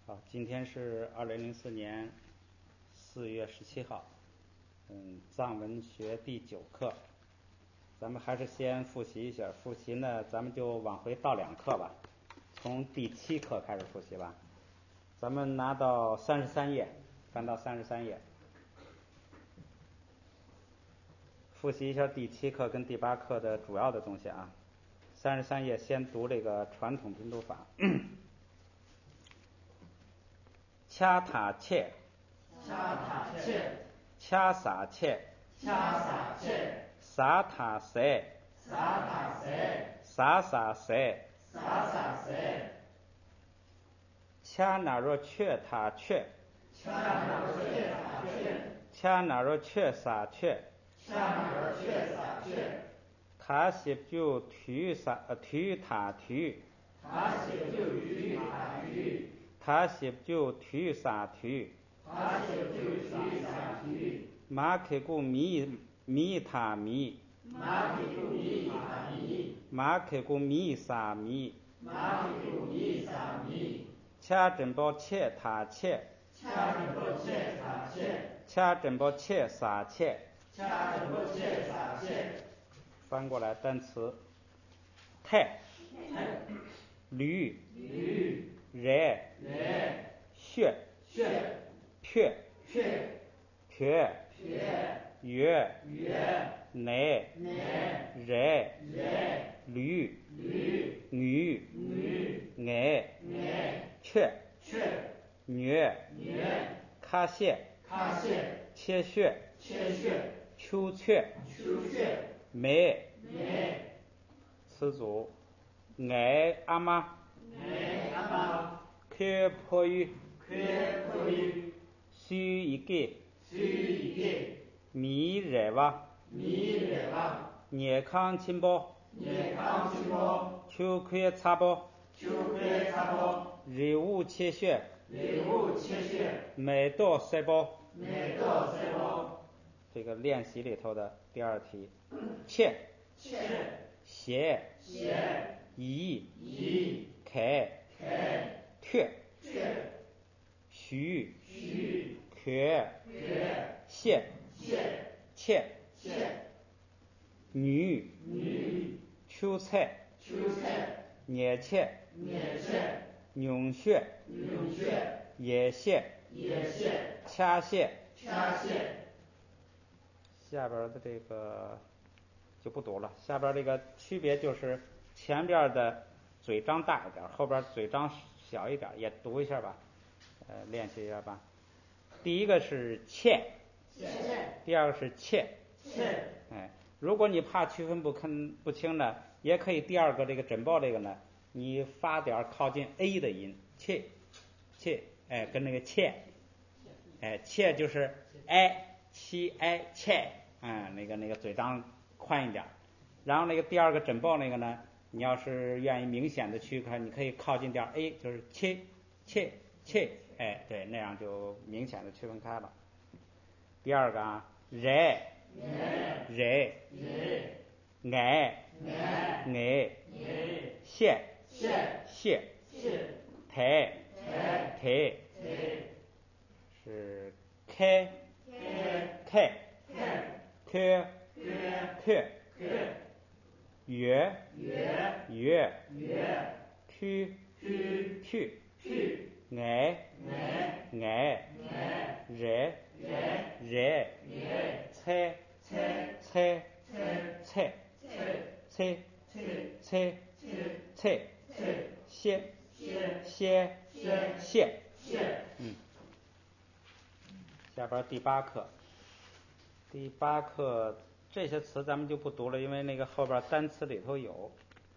好，今天是2004年4月17号，藏文学第9课，咱们还是先复习一下。复习呢，咱们就往回倒2课吧，从第7课开始复习吧。咱们拿到33页，翻到33页，复习一下第7课跟第8课的主要的东西啊。33页先读这个传统拼读法。恰塔切， 恰塔切， 恰撒切， 恰撒切， 撒塔塞， 撒塔塞， 撒撒塞， 撒撒塞， 恰那若却塔却， 恰那若却塔却， 恰那若却撒却， 恰那若却撒却， 塔西就提塔提， 塔西就提塔提， 塔西就提撒提， 塔西就提撒提， 马克古米塔米， 马克古米塔米， 马克古米撒米， 马克古米撒米， 恰真宝切塔切， 恰真宝切塔切， 恰真宝切撒切。 恰真宝切撒切。 翻过来单词：太、驴、热、血、撇、月、奶、热、驴、女、爱、雀、女、卡谢、切血、秋雀、梅、词组：爱阿妈、开破雨、须一个、米热哇、热康亲包、秋葵茶包、日物切血、美豆塞包。这个练习里头的第2题：切、斜、移、开、退、许、缺、谢、切、女、秋菜、捏切、扭血、野蟹、掐蟹。下边的这个就不读了，下边这个区别就是前边的嘴张大一点，后边嘴张小一点，也读一下吧，练习一下吧。第一个是切，第二个是切。如果你怕区分不清呢，也可以第二个这个整报这个呢，你发点靠近 a 的音，切，跟那个切，切就是 i 切，那个嘴张宽一点。然后那个第二个整报那个呢，你要是愿意明显的区分，你可以靠近点 a， 就是切，对，那样就明显的区分开了。第二个啊，热，爱，谢，抬，是开，月，去，爱，热，猜，谢。下边第8课。第8课这些词咱们就不读了，因为那个后边单词里头有。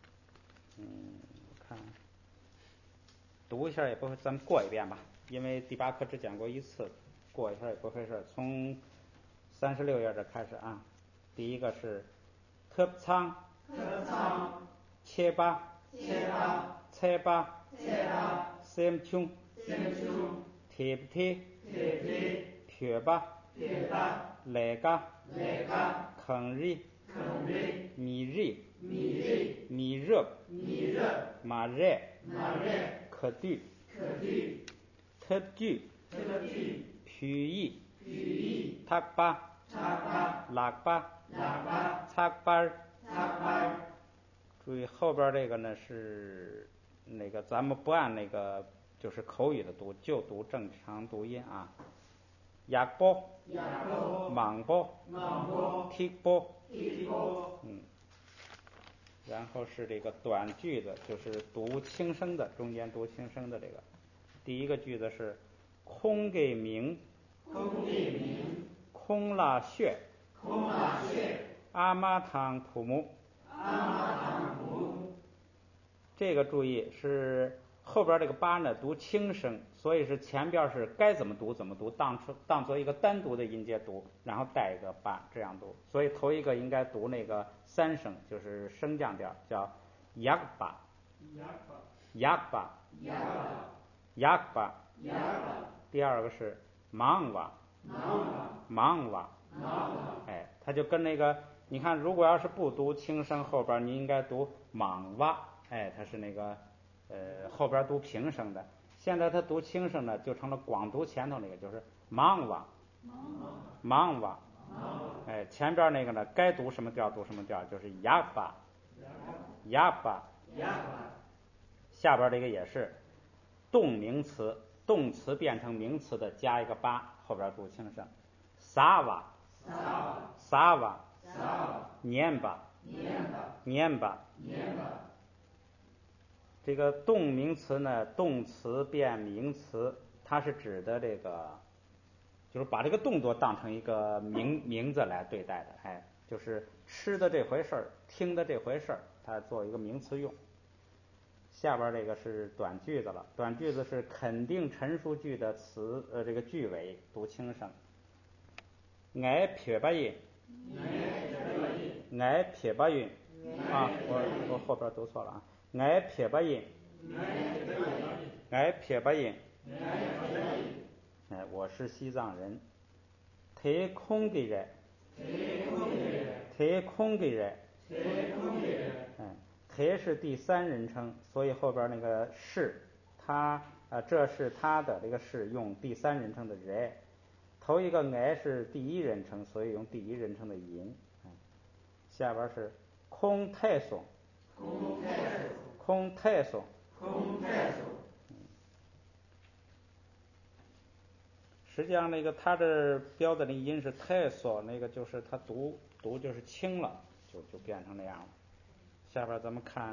看读一下也不会，咱们过一遍吧，因为第8课只讲过1次，过一下也不费事。从36页这开始啊。第一个是特仓、切巴、猜巴、三穷、贴不贴、撇巴、来嘎、坑里、米热、马热、可对、 tabju tabju pyi pyi takpa takpa lakpa lakpa tsakpa。 takpa。 注意后边这个呢是那个咱们不按那个就是口语的读，就读正常读音啊。yakbo yakbo mangbo mangbo tikbo tikbo。 然后是这个短句子，就是读轻声的，中间读轻声的这个。第一个句子是空给明， 空给明， 空拉血， 空拉血， 阿妈汤普木。 阿妈汤普木。 这个注意是后边这个八呢读轻声，所以是前边是该怎么读怎么读，当做一个单独的音节读，然后带一个八这样读。所以头一个应该读那个三声，就是升降调，叫 yakba yakba yakba。第二个是 mangwa mangwa。哎，它就跟那个你看，如果要是不读轻声，后边你应该读莽哇，哎，它是那个后边读平声的。现在它读轻声呢，就成了光读前头那个，就是莽哇莽哇。哎，前边那个呢，该读什么调读什么调，就是哑巴哑巴。下边这个也是动名词，动词变成名词的加一个八，后边读轻声。萨瓦萨瓦年巴年巴。这个动名词呢，动词变名词，它是指的这个，就是把这个动作当成一个名字来对待的。哎，就是吃的这回事儿，听的这回事儿，它做一个名词用。下边这个是短句子了，短句子是肯定陈述句的词这个句尾读轻声。爱撇巴音，爱撇巴音啊，我后边读错了啊，爱撇巴音，爱撇巴音。哎，我是西藏人。太空的人，太空的人。哎，太是第三人称，所以后边那个是他这是他的这个是用第三人称的人。头一个爱是第一人称，所以用第一人称的音。下边是空太松，空太松。实际上那个他这标的那音是太松，那个就是他读就是轻了，就变成那样了。下边咱们看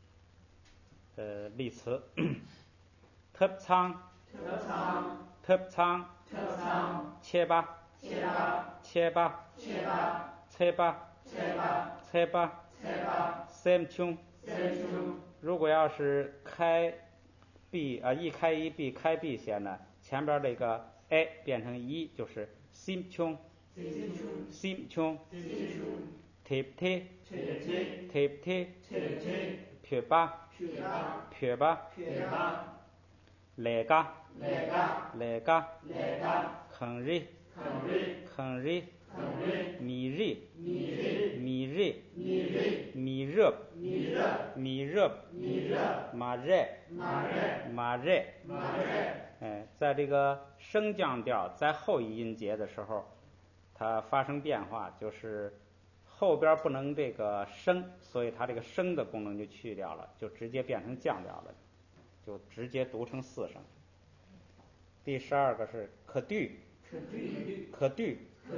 例词。特仓特仓切巴切巴切巴切巴三穷。如果要是开闭一开一闭开闭写呢，前边这个 a 变成一，就是心穷心穷。贴贴贴贴撇巴撇巴来嘎来嘎很热很热米热米热米热米热马热马热。哎，在这个升降调在后一音节的时候，它发生变化，就是后边不能这个升，所以它这个升的功能就去掉了，就直接变成降调了，就直接读成四声。第12个是可对可对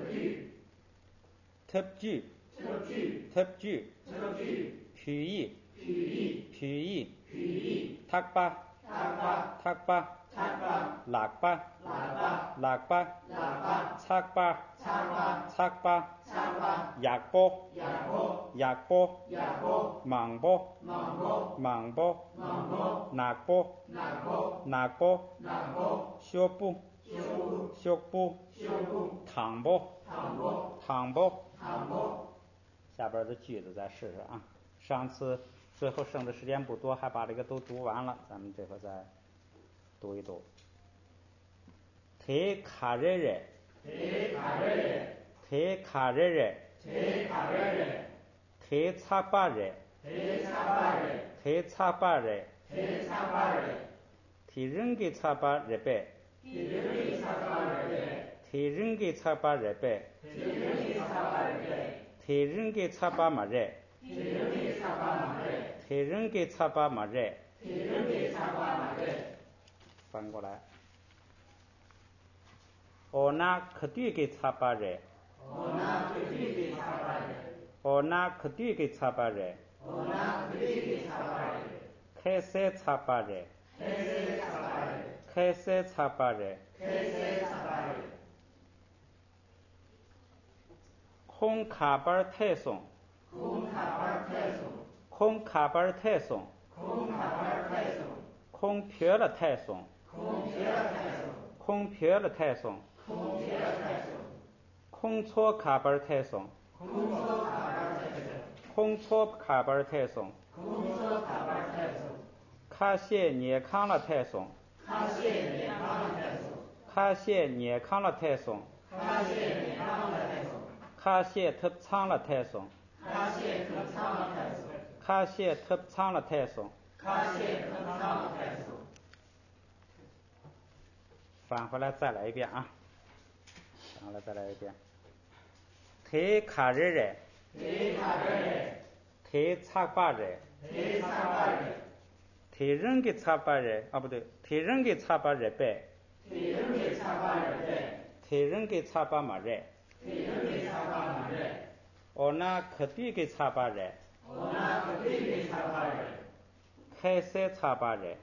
特句特句曲意曲意塔巴塔巴喇叭喇叭擦巴擦巴哑波哑波莽波莽波拿波拿波削布削布躺波躺波。下边的句子再试试啊。上次最后剩的时间不多，还把这个都读完了，咱们这回再读一读。忒卡热热忒卡热热忒擦巴热忒擦巴热忒人给擦巴热呗提人给擦巴热白，提人给擦巴马热，提人给擦巴马热，翻过来。我拿可对给擦巴热，我拿可对给擦巴热，开塞擦巴热，开塞擦巴热，空卡巴太松，空卡巴太松，空撇了太松，空撇了太松，空错卡巴太松，空错卡巴太松，卡谢捏康了太松，卡谢捏康了太松，卡谢特仓了太松，卡谢特仓了太松，返回来再来一遍啊！返回来再来一遍。提卡日热，提擦巴热，提人给擦巴热啊，不对，提人给擦巴热白，提人给擦巴马热，我拿可对给擦巴热，开塞擦巴热，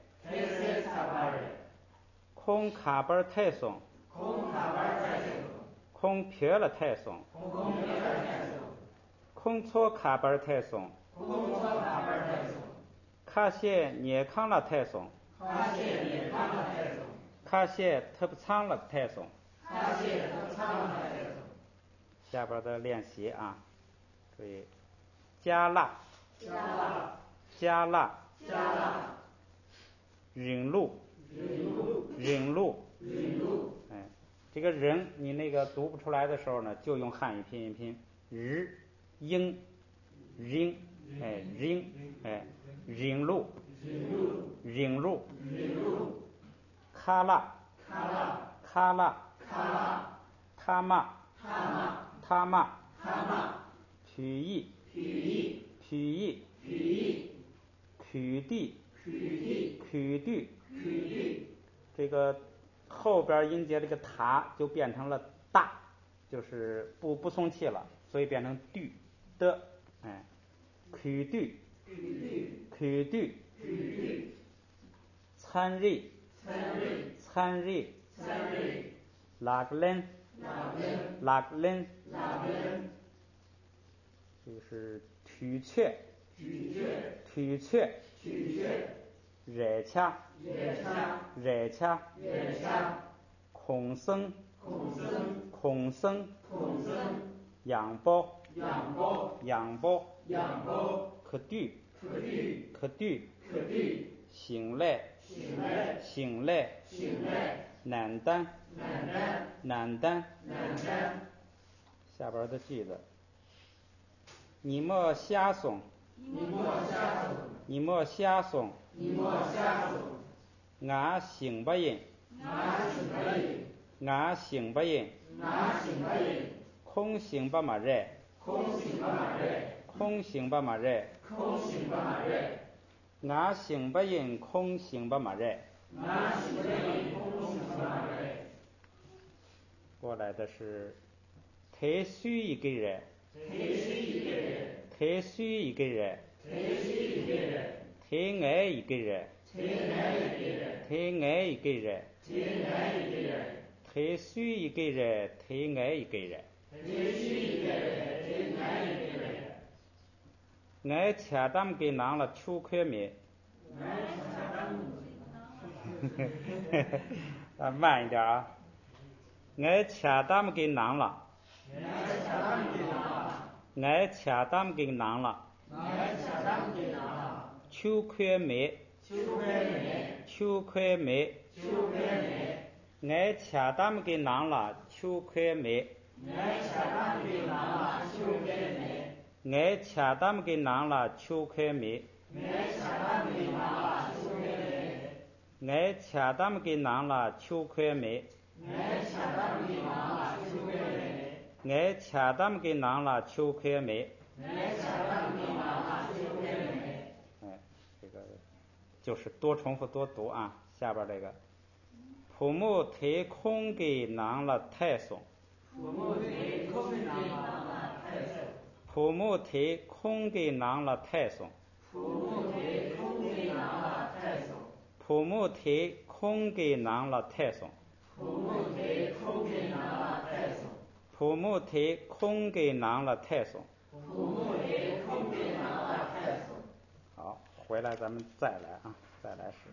空卡巴太松，空撇了太松，空错卡巴太松，卡谢捏康了太松，卡谢特不仓了太松。下边的练习啊，注意加辣，加辣，引路，哎，这个人你那个读不出来的时候呢，就用汉语拼音拼日英人，哎人，哎引路，卡拉，他妈，曲意，曲地，这个后边音节这个塔就变成了大，就是不松气了，所以变成地的，哎，曲地，参瑞，拉格伦，就是体确，热恰，孔僧，仰包，可对，醒来，难担，下边的句子，你莫瞎怂，俺醒不应，空醒不马热，俺醒不应，空醒不马热。过来的是太虚一个人，太矮一个人，太矮一个人，太虚一个人，太矮一个人。俺恰当给拿了秋块面，慢一点啊！俺恰当给拿了，秋块面，俺恰当给拿了秋块面，俺恰当给拿了秋块面， 我恰当给囊了秋快美， 我恰当给囊了秋快美， 我恰当给囊了秋快美， 我恰当给囊了秋快美。 这个就是多重复多读啊。下边这个父母推空给囊了太松， 父母推空给囊了太松， 父母推空给囊了太松， 父母推空给囊了太松， 父母推空给囊了太松， 父母推空给囊了太松， 父母推空给囊了太松。 父母推空给囊了太松。 好，回来咱们再来啊，再来试。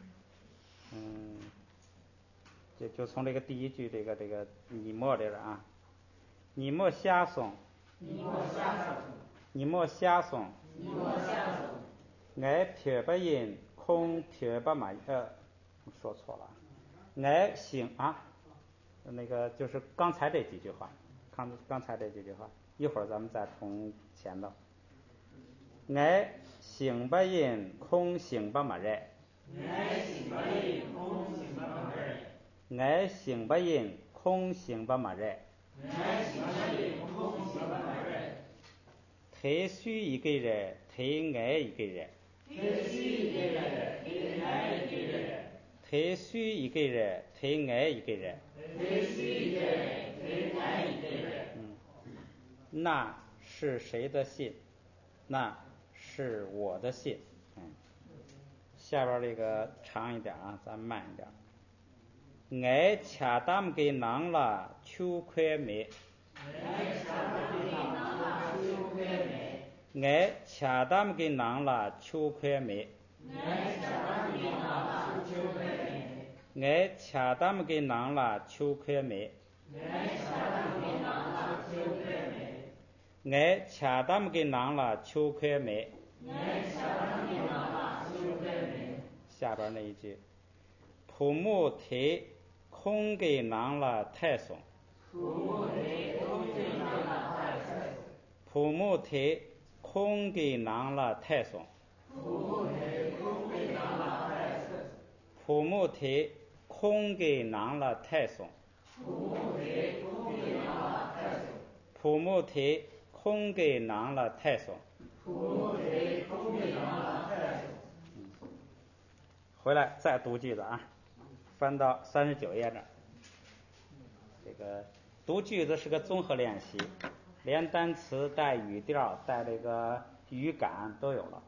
就从这个第一句这个你莫这个啊，你莫瞎怂， 你莫瞎怂， 你莫瞎怂， 你莫瞎怂。 我撇不因空撇不满说错了，我醒啊，那个就是刚才这几句话，刚才这几句话，一会儿咱们再从前头。我醒不因空醒不满热， 我醒不因空醒不满热， 我醒不因空醒不满热， 我醒不因空醒不满热。 忒虚一个人，忒爱一个人， 忒虚一个人，忒爱一个人， 忒虚一个人，忒爱一个人， 忒虚一个人，忒爱一个人。 那是谁的信？那是我的信。下边这个长一点啊，咱慢一点。我恰当给囊了秋快美， 我恰当给囊了秋快美， 我恰当给囊了秋快美， 我恰当给囊了秋快美， 我恰当给囊了秋快美， 我恰当给囊了秋快美， 我恰当给囊了秋快美。 我恰当给囊了秋快美。 下边那一句，父母忒空给囊了太松， 父母忒空给囊了太松， 父母忒空给囊了太松， 父母忒空给囊了太松， 父母忒空给囊了太松， 父母忒空给囊了太松， 父母忒空给囊了太松。 父母忒空给囊了太松。 回来再读句子啊，翻到39页这儿。这个读句子是个综合练习，连单词带语调带这个语感都有了。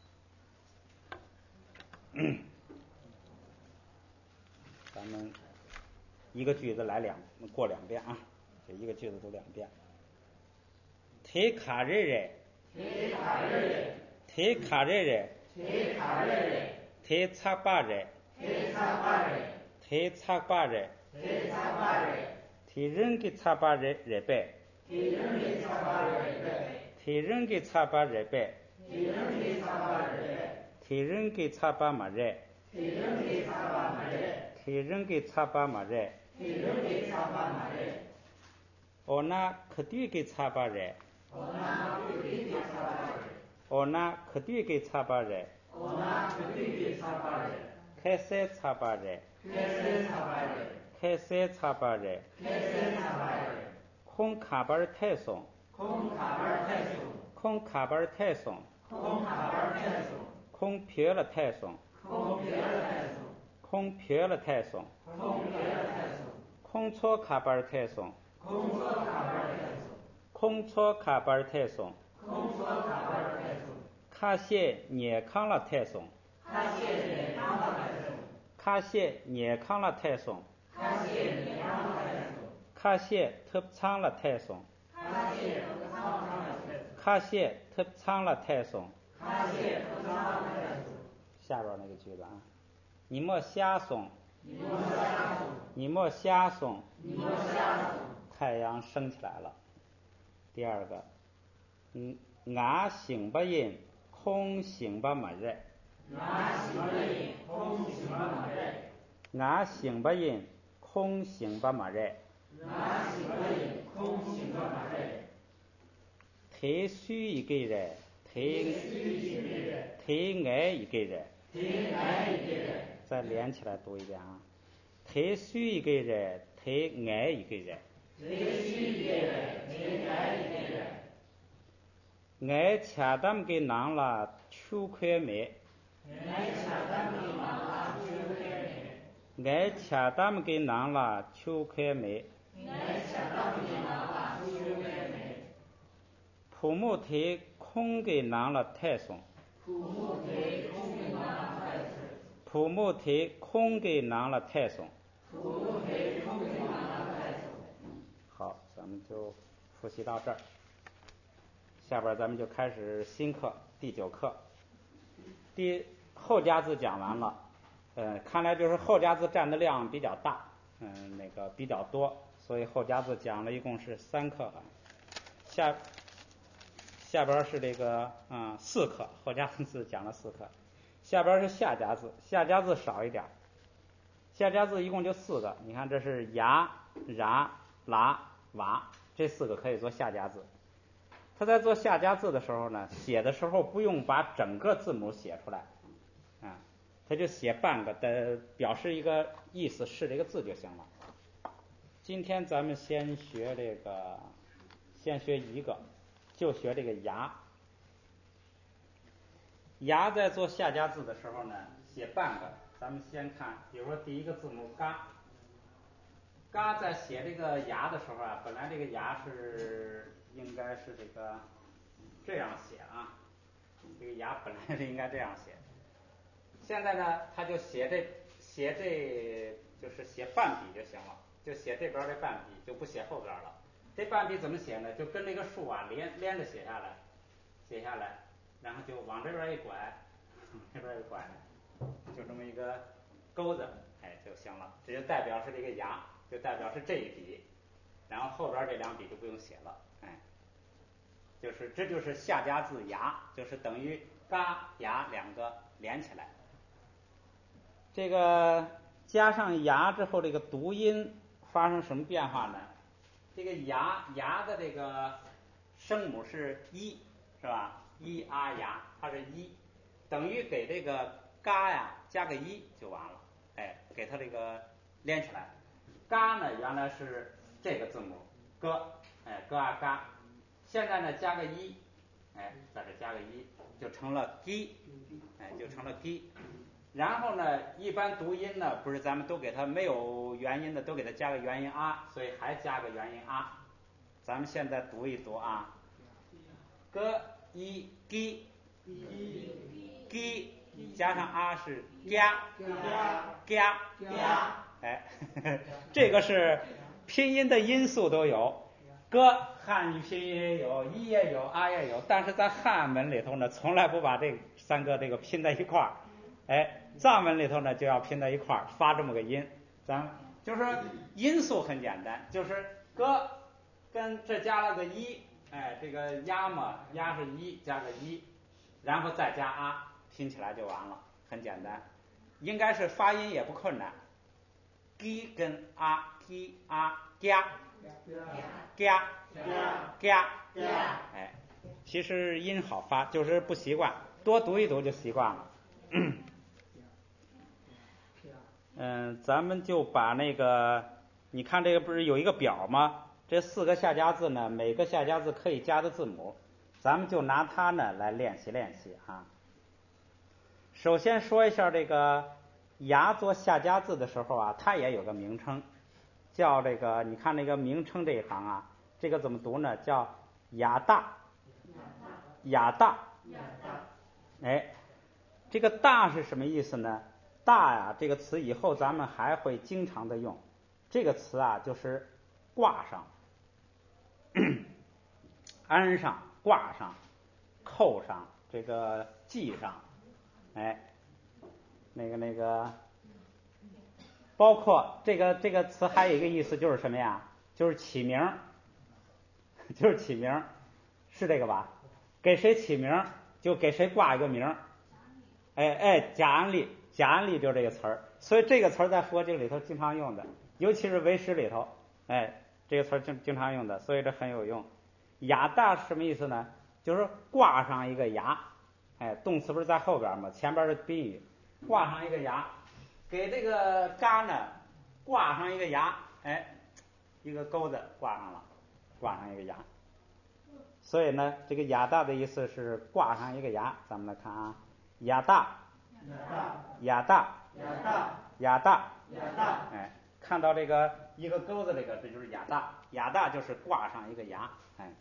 咱们一个句子来过两遍啊，这一个句子读2遍。忒卡热热， 忒卡热热， 忒卡热热， 忒卡热热， 忒擦巴热， 忒擦巴热， 忒擦巴热， 忒擦巴热， 忒人给擦巴热热白， 忒人给擦巴热热， 忒人给擦巴热白， 忒人给擦巴热热， 忒人给擦巴马热， 忒人给擦巴马热， 忒人给擦巴马热， 忒人给擦巴马热， 哦那可对给擦巴热， 我拿对给擦巴热， 哦那可对给擦巴热， 我拿对给擦巴热， 开塞擦巴热， 开塞擦巴热， 开塞擦巴热， 开塞擦巴热， 空卡巴太松， 空卡巴太松， 空卡巴太松， 空卡巴太松， 空撇了太松， 空撇了太松， 空撇了太松， 空撇了太松， 空错卡巴太松， 空错卡巴太松， 空错卡巴太松， 空错卡巴太松， 卡谢捏康了太松， 卡谢捏康了太松， 卡谢捏康了太松， 卡谢捏康了太松， 卡谢特仓了太松， 卡谢特仓了太松， 卡谢特仓了太松。 卡谢特仓了太松。 下边那个句子啊，你莫瞎怂， 你莫瞎怂， 你莫瞎怂， 你莫瞎怂。 太阳升起来了。第二个，俺醒不因空醒不没热， 俺醒不因空醒不没热， 俺醒不因空醒不没热， 俺醒不因空醒不没热。 忒虚一个人，忒忒虚一个人， 忒爱一个人， 忒爱一个人， 再连起来读一遍啊。忒需一个人，忒爱一个人。 忒需一个人，忒爱一个人。 爱恰当给囊了，秋快美。 爱恰当给囊了，秋快美。 爱恰当给囊了，秋快美。 爱恰当给囊了，秋快美。 父母忒空给囊了，太松。 父母忒空给囊了，太松。 父母忒空给囊了，太松。 父母忒空给囊了，太松。 好，咱们就复习到这儿。下边咱们就开始新课，第9课。后加字讲完了，看来就是后加字占的量比较大，比较多，所以后加字讲了一共是3课啊。下边是这个4课，后加字讲了4课。下边是下加字，下加字少一点。下加字一共就4个，你看这是呀、然、啦、哇，这4个可以做下加字。他在做下加字的时候呢，写的时候不用把整个字母写出来，他就写半个的，表示一个意思是这个字就行了。今天咱们先学一个，就学这个牙。牙在做下加字的时候呢，写半个。咱们先看，比如说第一个字母嘎，嘎在写这个牙的时候啊，本来这个牙应该是这样写啊，这个牙本来是应该这样写。现在呢，他就写就是写半笔就行了，就写这边这半笔，就不写后边了。这半笔怎么写呢？就跟这个树啊连着写下来，然后就往这边一拐，就这么一个钩子，就行了。这就代表是这个牙，就代表是这一笔，然后后边这2笔就不用写了，这就是下加字牙，就是等于嘎牙2个连起来。这个加上牙之后，这个读音发生什么变化呢？这个牙的这个声母是一，是吧？一啊牙，它是一，等于给这个嘎呀加个一就完了，给它这个连起来。嘎呢原来是这个字母哥，哥啊嘎，现在呢加个一，在这加个一，就成了 gi， 就成了 gi。然后呢，一般读音呢，不是咱们都给它没有元音的，都给它加个元音啊，所以还加个元音啊。咱们现在读一读啊，哥一 gi， gi 加上啊是嘎，这个是拼音的音素都有，哥汉语拼音也有，一也有，啊也有，但是在汉文里头呢，从来不把这3个这个拼在一块儿。藏文里头呢就要拼在一块儿发这么个音，咱就是说音素很简单，就是哥跟这加了个一，这个呀嘛，呀是一加个一，然后再加啊，拼起来就完了，很简单，应该是发音也不困难。gi 跟啊 gi 啊嘎嘎，其实音好发，就是不习惯，多读一读就习惯了。咱们就把你看这个不是有一个表吗？这4个下加字呢，每个下加字可以加的字母，咱们就拿它呢来练习啊。首先说一下这个牙做下加字的时候啊，它也有个名称，叫你看那个名称这一行啊，这个怎么读呢？叫雅大。这个大是什么意思呢？大呀，这个词以后咱们还会经常的用。这个词啊，就是挂上、安上、挂上、扣上、这个系上，包括这个词还有一个意思就是什么呀？就是起名，是这个吧？给谁起名就给谁挂一个名。假安利就是这个词儿，所以这个词儿在佛经里头经常用的，尤其是唯识里头，这个词儿经常用的，所以这很有用。雅大是什么意思呢？就是挂上一个牙，动词不是在后边吗？前边是宾语，挂上一个牙， 给这个嘎呢挂上一个牙，哎，一个钩子挂上了，挂上一个牙。所以呢，这个亚大的意思是挂上一个牙。咱们来看啊，亚大，亚大， 亚大， 亚大， 亚大， 哎，看到这个一个钩子，这就是亚大，亚大就是挂上一个牙，哎。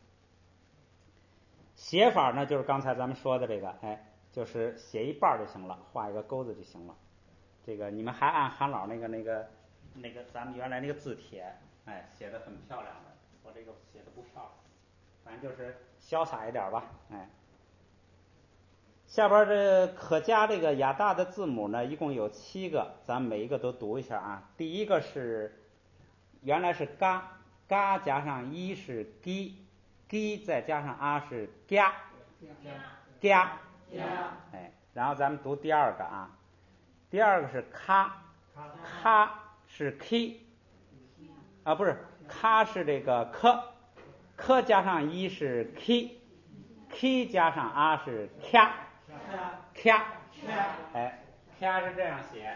写法呢，就是刚才咱们说的这个，哎，就是写一半就行了，画一个钩子就行了。这个你们还按韩老那个咱们原来那个字帖，哎，写的很漂亮的。我这个写的不漂亮，反正就是潇洒一点吧，哎。下边这可加这个亚大的字母呢，一共有7个，咱们每一个都读一下啊。第一个是原来是嘎，嘎加上一是gi，gi再加上啊是嘎，嘎，哎，然后咱们读第二个啊，第二个是咔，咔是 k， 啊不是，咔是这个科，科加上一是 k，k 加上啊是咔，咔，哎，咔是这样写。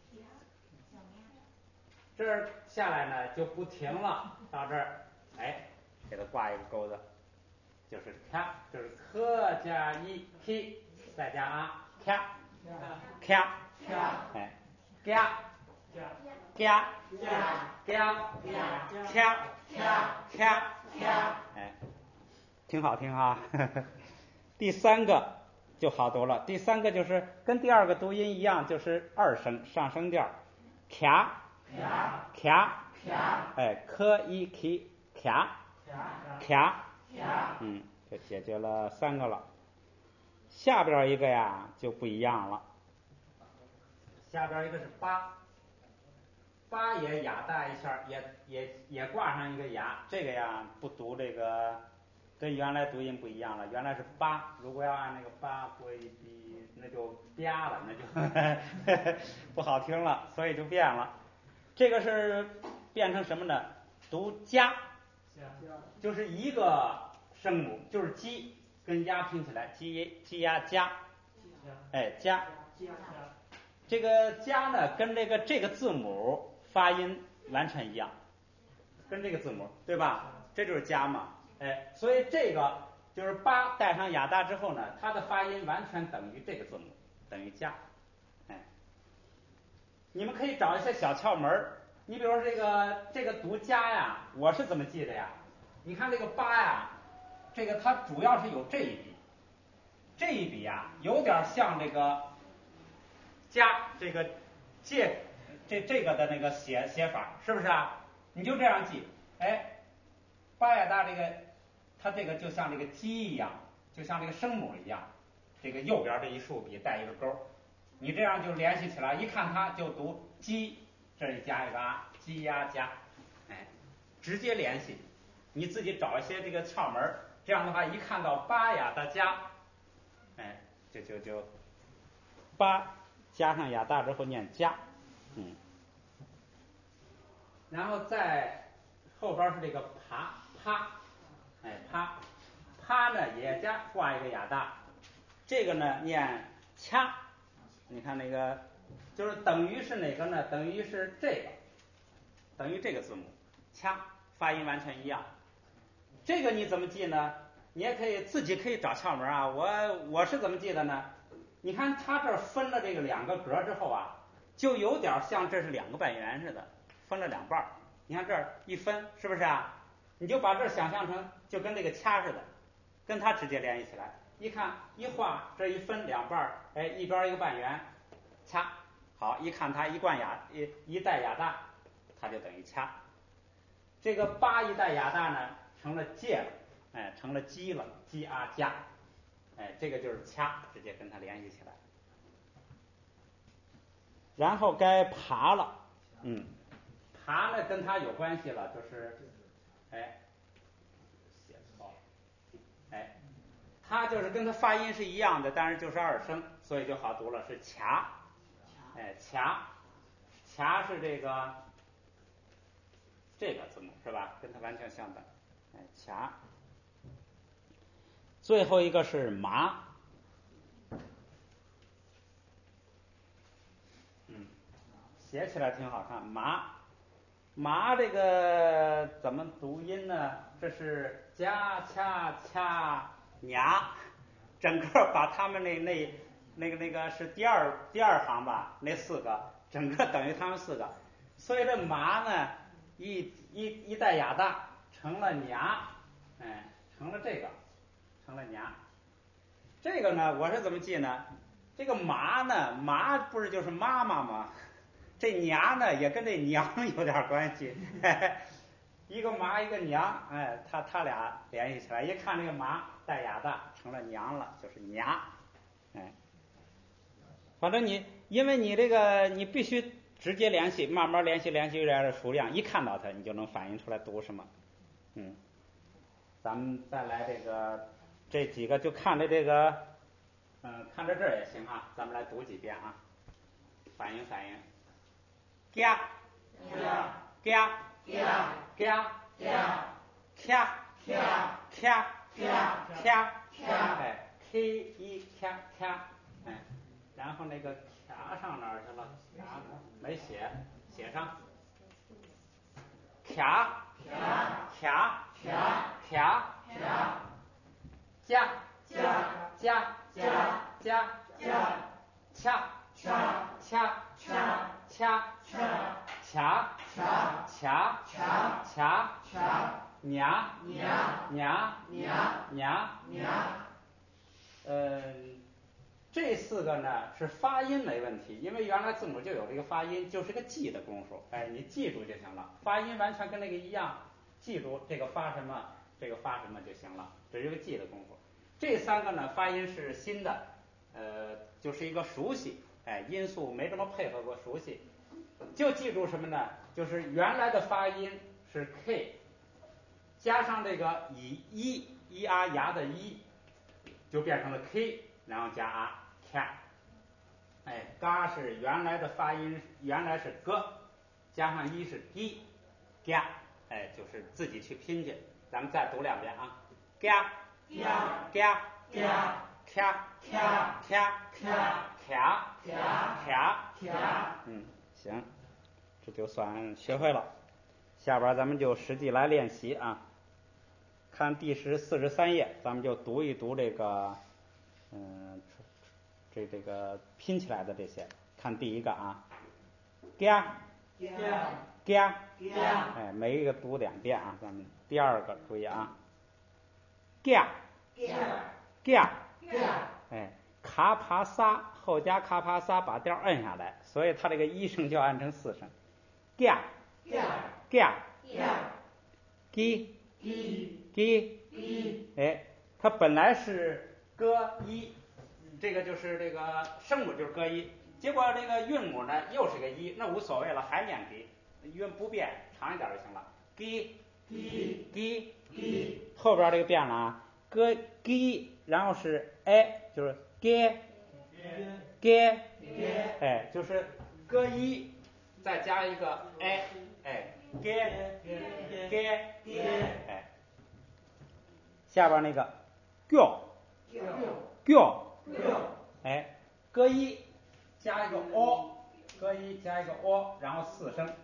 这儿下来呢就不停了，到这儿，哎，给它挂一个钩子，就是咔，就是科加一 k 再加啊，咔，咔，哎，嘎，嘎，嘎，咔，咔，哎，挺好听哈。第三个就好读了，第三个就是跟第二个读音一样，就是2声上升调，咔，咔，哎，科一 k 咔，咔，就解决了3个了。下边一个呀就不一样了，下边一个是八，八也亚大一下，也挂上一个牙，这个呀不读这个，跟原来读音不一样了，原来是八，如果要按那个八会比那就吧了，那就不好听了，所以就变了。这个是变成什么呢？读加，就是一个声母，就是鸡跟鸭拼起来，鸡鸭加，哎加，这个加呢跟这个字母发音完全一样，跟这个字母对吧？这就是加嘛，哎，所以这个就是八带上亚大之后呢，它的发音完全等于这个字母，等于加，哎，你们可以找一些小窍门。你比如说这个读加呀，我是怎么记的呀？你看这个八呀，这个它主要是有这一笔，这一笔呀有点像这个加这个这个的那个写法，是不是啊？你就这样记，哎，八亚大这个它这个就像这个鸡一样，就像这个声母一样，这个右边这一竖笔带一个勾，你这样就联系起来，一看它就读鸡，这里加一个啊，鸡鸭加，哎，直接联系。你自己找一些这个窍门，这样的话一看到八亚大加，哎，就八加上亚大之后念加，然后在后边是这个啪，哎啪呢也挂一个亚大，这个呢念掐，你看那个就是等于是哪个呢？等于是这个，等于这个字母掐，发音完全一样。这个你怎么记呢？你也可以自己可以找窍门啊。我是怎么记的呢？你看它这分了这个2个格之后啊，就有点像这是2个半圆似的，分了2半。你看这儿一分，是不是啊？你就把这想象成就跟这个掐似的，跟它直接联系起来。一看一画，这一分2半，哎，一边一个半圆，掐。好，一看它一带亚大，它就等于掐。这个八一带亚大呢，成了介了，哎，成了鸡了，鸡啊加，哎，这个就是掐，直接跟它联系起来。然后该爬了，爬呢跟它有关系了，就是，哎，写错了，哎，它就是跟它发音是一样的，但是就是2声，所以就好读了，是卡，哎，卡是这个字母是吧？跟它完全相等，哎，卡。最后一个是麻， 写起来挺好看。马这个怎么读音呢？这是加恰恰娘，整个把他们那个是第二行吧，那4个整个等于他们4个，所以这马呢一带亚大成了娘，成了这个，成了娘。这个呢，我是怎么记呢？这个马呢，马不是就是妈妈吗？这娘呢也跟这娘有点关系，一个马一个娘，他俩联系起来，一看这个马带亚大成了娘了，就是娘，反正因为你这个你必须直接联系，慢慢联系越来越熟练，一看到它你就能反映出来读什么。咱们再来这几个就看着这个，看着这儿也行啊，咱们来读几遍啊，反应。嘎嘎K 一咔，然后那个咔上哪儿去了？没写上。咔加这4个呢是发音没问题，因为原来字母就有这个发音，就是个记的功夫，你记住就行了，发音完全跟那个一样，记住这个发什么，这个发什么就行了，这是个记的功夫。这3个呢发音是新的，就是一个熟悉，音素没这么配合过，熟悉，就记住什么呢？就是原来的发音是 K， 加上这个一啊牙的一，就变成了 K， 然后加啊咔，嘎是原来的发音，原来是哥，加上一是一，嘎，就是自己去拼去。咱们再读2遍啊，嘎咔，行，这就算学会了。下边咱们就实际来练习啊。看第43页，咱们就读一读这个，这个拼起来的这些。看第一个啊，嘎，每一个读2遍啊。咱们第2个注意啊，嘎，卡帕萨后加卡帕萨把调摁下来，所以它这个1声就要按成4声，嘎，它本来是歌一，这个就是这个声母就是歌一，结果这个韵母呢又是个一，那无所谓了，还念给，韵不变，长一点就行了。后边这个变了啊，歌给，然后是就是给，就是歌一再加一个给，下边那个歌一加一个 o， 歌一加一个 o， 然后4声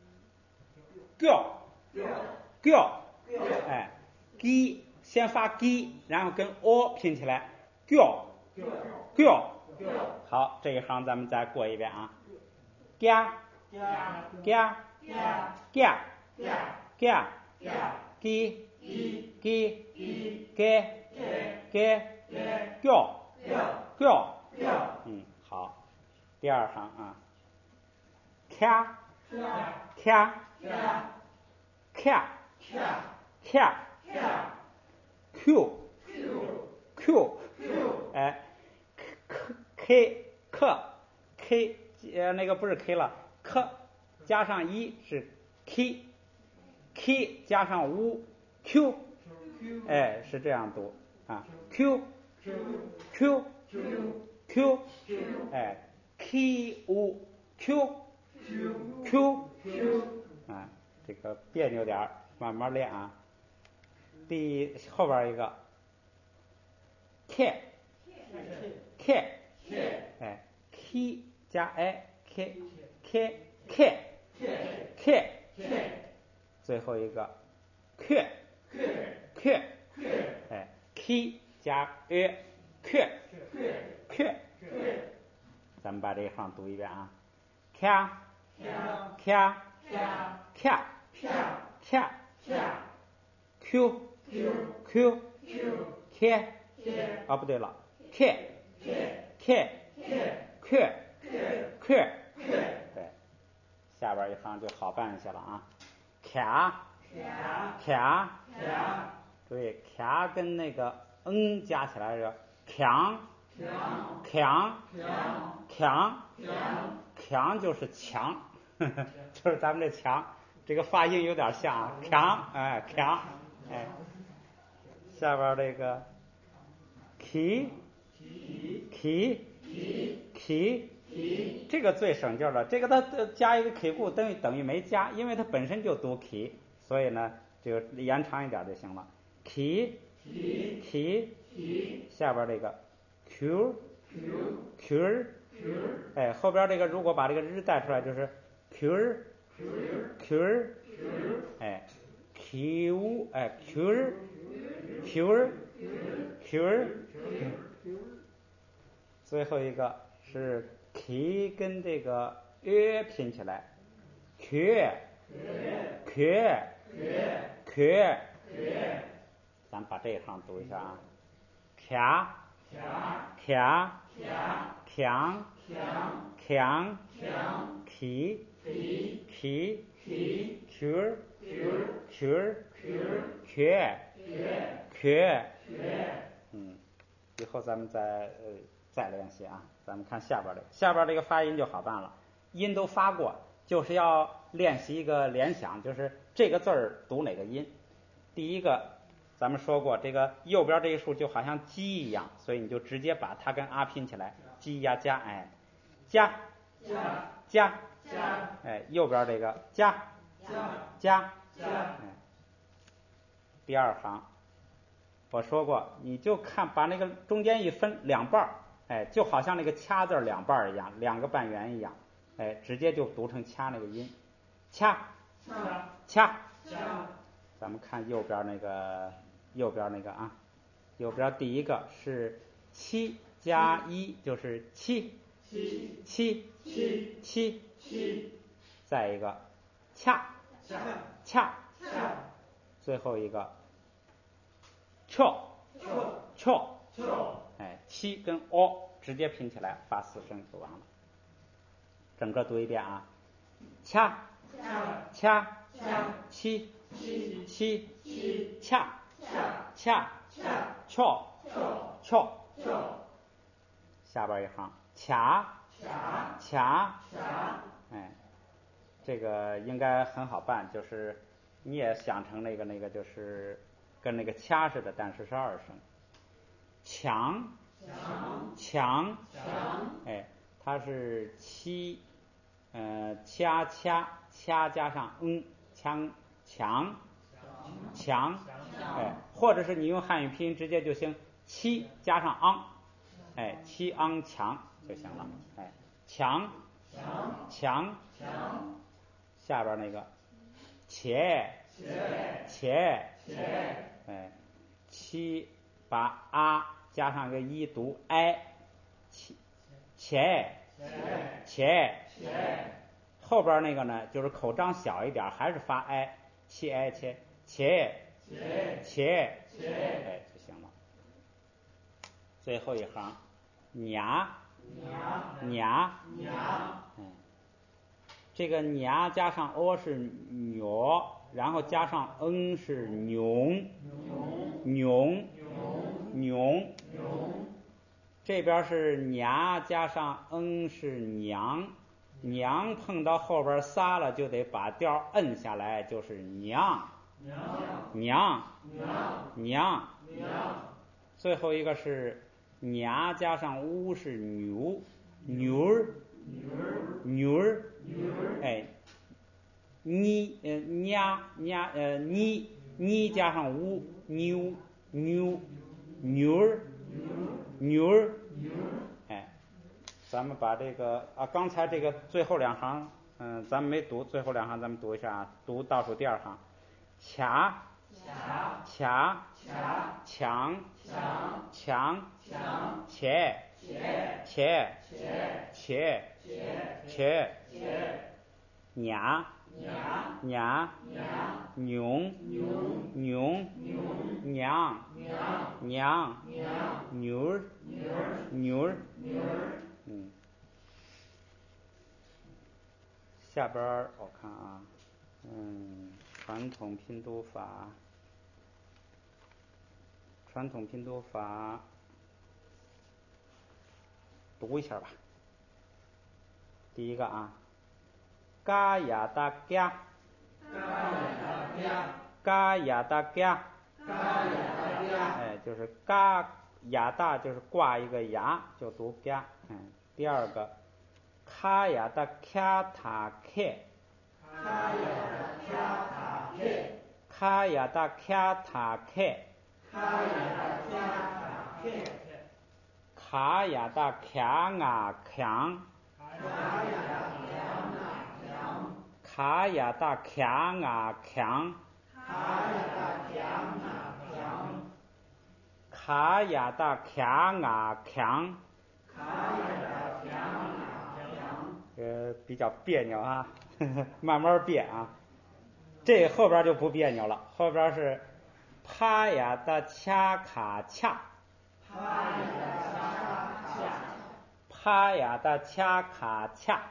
给先发给，然后跟 o 拼起来好，这一行咱们再过一遍啊，给好，第2行啊，K 那个不是 K 了， K 加上1是 K 加上5 Q， 是这样读啊， Q K 5 Q， 这个别扭点，慢慢练啊。后边一个 K K 加 K k，最后一个 k， 哎 k 加 k， 咱们把这一行读一遍啊 ，k q k， 啊不对了 k， 对，下边一行就好办一些了啊。卡，对，卡跟那个加起来是强，就是强，就是咱们这强，这个发音有点像强，哎，强，哎，下边这个 key， 这个最省劲了，这个它加一个 k 固等于没加，因为它本身就读 k， 所以呢就延长一点就行了。key， 下边这个 q， 哎，后边这个如果把这个日带出来就是 q， 哎 q， 哎 q， 最后一个是 k 跟这个拼起来 q， 咱把这一行读一下啊，强 k以后咱们再练习啊，咱们看下边这个发音就好办了，音都发过，就是要练习一个联想，就是这个字儿读哪个音。第一个咱们说过，这个右边这一竖就好像鸡一样，所以你就直接把它跟啊拼起来，鸡呀加，哎，加，哎，右边这个加，哎，第二行我说过，你就看把那个中间一分两半，哎，就好像那个掐字两半一样，两个半圆一样，哎，直接就读成掐那个音，掐，咱们看右边那个啊，右边第一个是7加1就是七，再一个恰，最后一个翘，哎，7跟 o 直接拼起来发4声就完了。整个读一遍啊，恰，七，恰，翘，下边一行卡，哎，这个应该很好办，就是你也想成那个就是跟那个掐似的，但是是2声。强，哎，它是7，掐加上强，哎，或者是你用汉语拼音直接就行，7加上昂，哎，7昂强就行了，哎，强，下边那个且，哎，7把啊加上个1读 i， 且，后边那个呢就是口张小一点，还是发 i， 且，哎就行了。最后一行娘，这个娘加上 o 是鸟，然后加上是牛，这边是娘加上是娘碰到后边仨了就得把调摁下来，就是娘，最后一个是娘加上乌是牛儿，哎，你加上乌牛儿，哎，咱们把这个刚才这个最后2行咱们没读最后2行，咱们读一下啊。读倒数第2行，卡强且娘牛娘牛儿。下边我看啊，传统拼读法读一下吧。第一个啊，嘎呀哒嘎，就是嘎呀哒，就是挂一个牙，就读嘎。第二个，卡呀哒卡塔克，卡呀哒卡塔克，卡呀哒卡啊强，卡呀哒卡啊强，卡呀哒卡啊强，比较别扭啊，慢慢变啊。这后边就不别扭了，后边是帕呀哒恰卡恰，帕呀哒恰卡恰，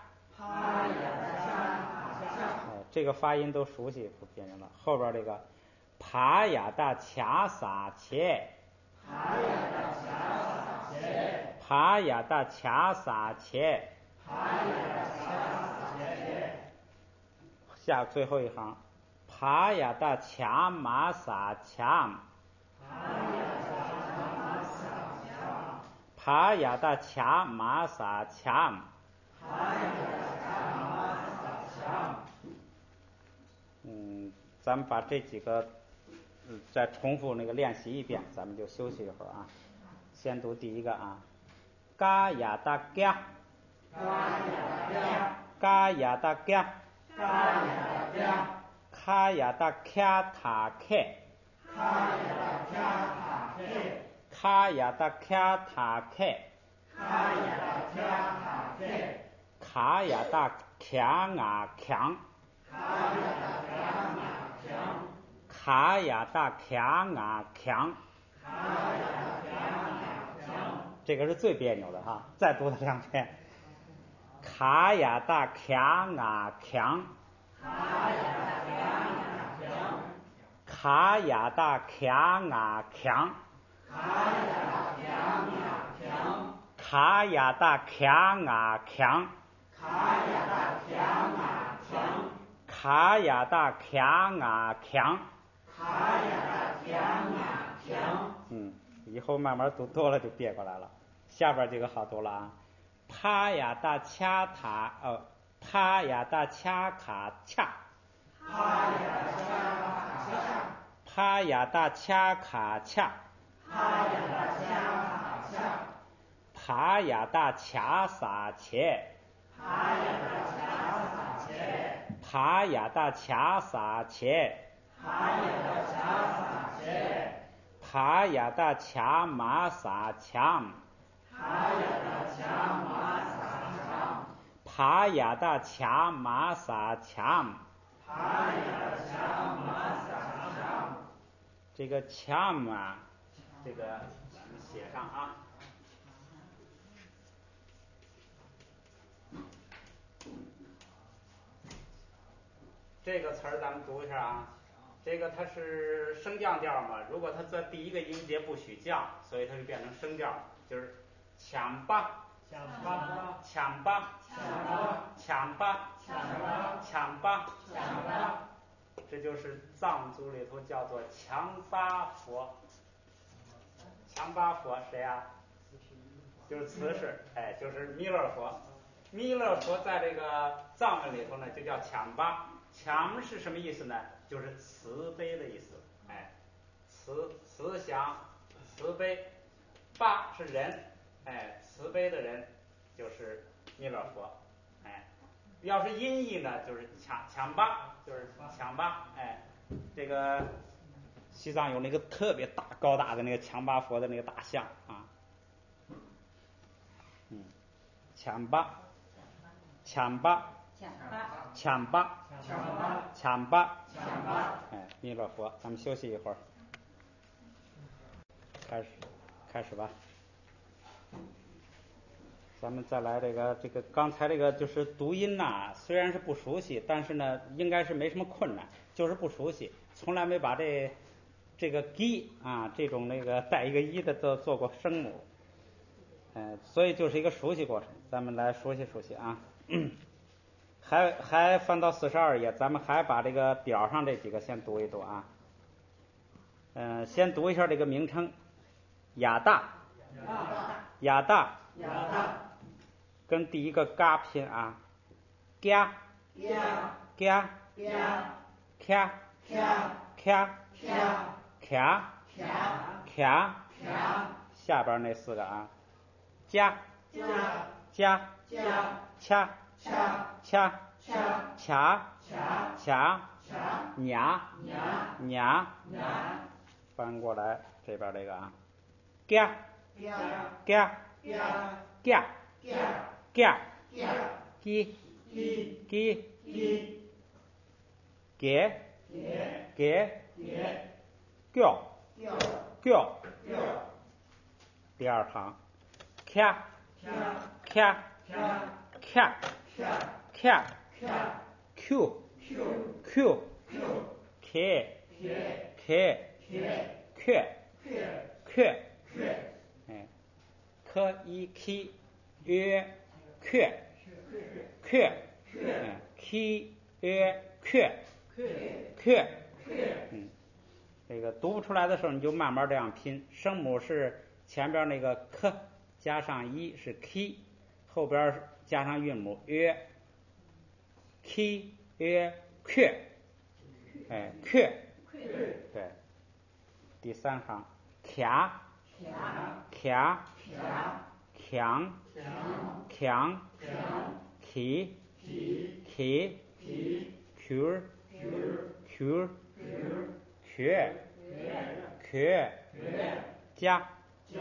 这个发音都熟悉，不别扭了。后边这个帕呀哒恰撒切，帕呀哒恰撒切，下最后一行，帕呀哒恰玛撒强，帕呀哒恰玛撒强，咱们把这几个再重复那个练习一遍，咱们就休息一会儿啊。先读第一个啊，嘎呀哒嘎，嘎呀哒嘎，卡呀哒卡塔克，卡呀哒卡塔克，卡呀哒卡啊强，卡呀哒卡啊强，这个是最别扭的哈，再读它2遍。卡呀哒卡啊强，卡呀哒卡啊强，卡呀哒卡啊强，卡呀哒卡啊强，以后慢慢读多了就别过来了。下边这个好读了啊，帕呀哒恰塔帕呀哒恰卡恰，帕呀哒恰卡恰，帕呀哒恰撒切，帕呀哒恰撒切，帕呀哒恰玛撒强，帕呀哒恰玛撒强，这个强啊，这个写上啊。这个词儿咱们读一下啊，这个它是升降调嘛，如果它在第一个音节不许降，所以它就变成升调，就是抢吧，这就是藏族里头叫做强巴佛。强巴佛谁啊？就是慈氏，就是弥勒佛。弥勒佛在这个藏文里头呢，就叫强巴。强是什么意思呢？就是慈悲的意思，慈祥、慈悲。巴是人，慈悲的人就是弥勒佛， 要是音译呢，就是抢吧，就是抢吧。哎，这个西藏有那个特别高大的那个强巴佛的那个大像啊。抢吧，抢吧，抢吧，抢吧，哎，弥勒佛，咱们休息一会儿，开始吧。咱们再来这个刚才这个就是读音呐，虽然是不熟悉，但是呢，应该是没什么困难，就是不熟悉，从来没把这个 gi 啊这种那个带一个一的做过声母，所以就是一个熟悉过程。咱们来熟悉熟悉啊。还翻到42页，咱们还把这个表上这几个先读一读啊。先读一下这个名称，亚大，跟第一个嘎拼啊，嘎，卡，下边那4个啊，加，掐，ня，翻过来这边这个啊，嘎，gi，给，叫，第二行，咔，q，科一 k 约这个读不出来的时候，你就慢慢这样拼。声母是前边那个 k 加上一是 k， 后边加上韵母约 k 对，第三行卡，强，起，加，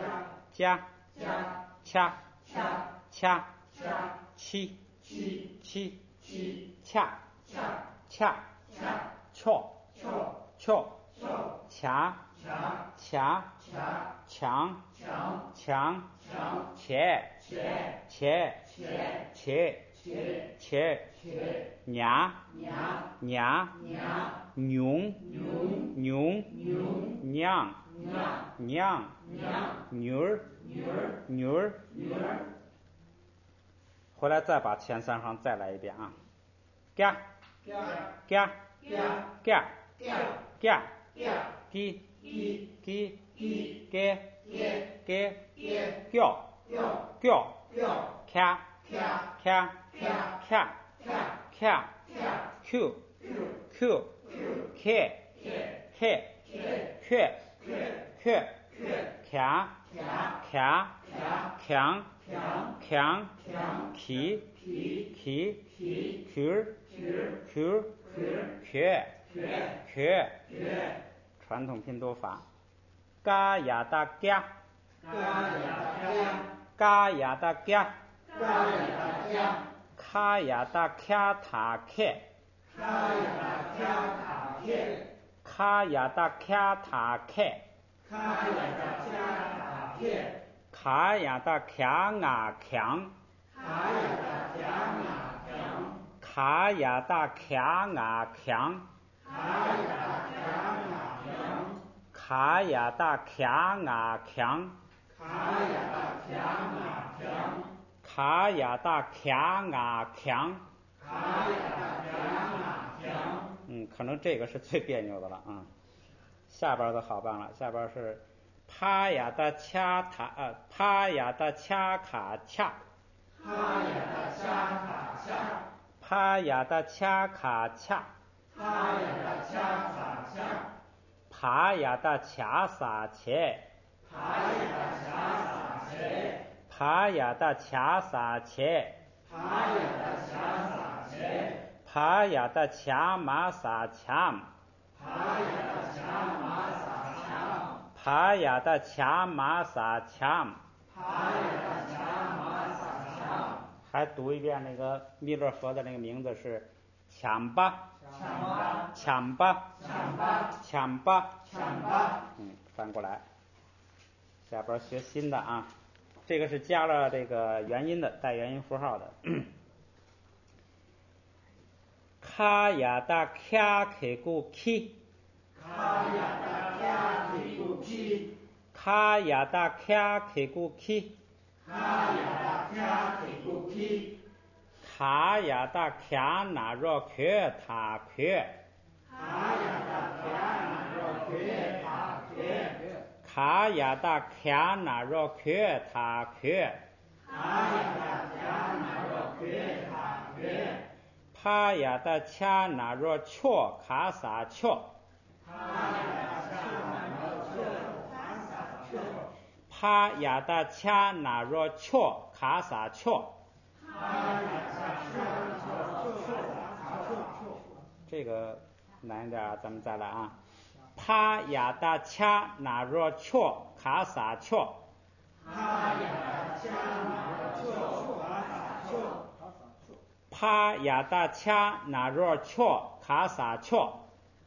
掐，七，恰，翘，强，且，냐，牛，娘，女儿，回来再把前3行再来一遍啊，嘎，gi，叫，咔，q，强，起，传统拼读法，嘎呀da嘎，嘎呀da嘎，卡呀da卡塔克，卡呀da卡塔克，卡呀da卡啊强，卡呀da卡啊强，卡呀da卡啊强，卡呀da卡啊强，可能这个是最别扭的了啊。下边的好办了，下边是帕呀的恰卡恰，帕呀的恰卡恰，帕呀的恰撒切，帕呀的恰撒切， 帕亚达恰玛萨强， 帕亚达恰玛萨强， 帕亚达恰玛萨强， 帕亚达恰玛萨强。 还读一遍那个弥勒佛的那个名字是强巴， 强巴， 强巴， 强巴， 强巴， 强巴。 翻过来。下边学新的啊，这个是加了这个元音的，带元音符号的。卡亚达卡克古基， 卡亚达卡克古基， 卡亚达卡克古基， 卡亚达卡克古基， 卡亚达卡那若克塔克， 卡亚达卡那若克塔克， 卡亚达卡那若克塔克， 卡亚达卡那若克塔克， 帕亚达恰那若错卡萨错，帕亚达恰那若错卡萨错。这个难一点啊，咱们再来啊。帕亚达恰那若错卡萨错， 帕亚达恰那若错卡萨错， 帕亚达恰那若错卡萨错。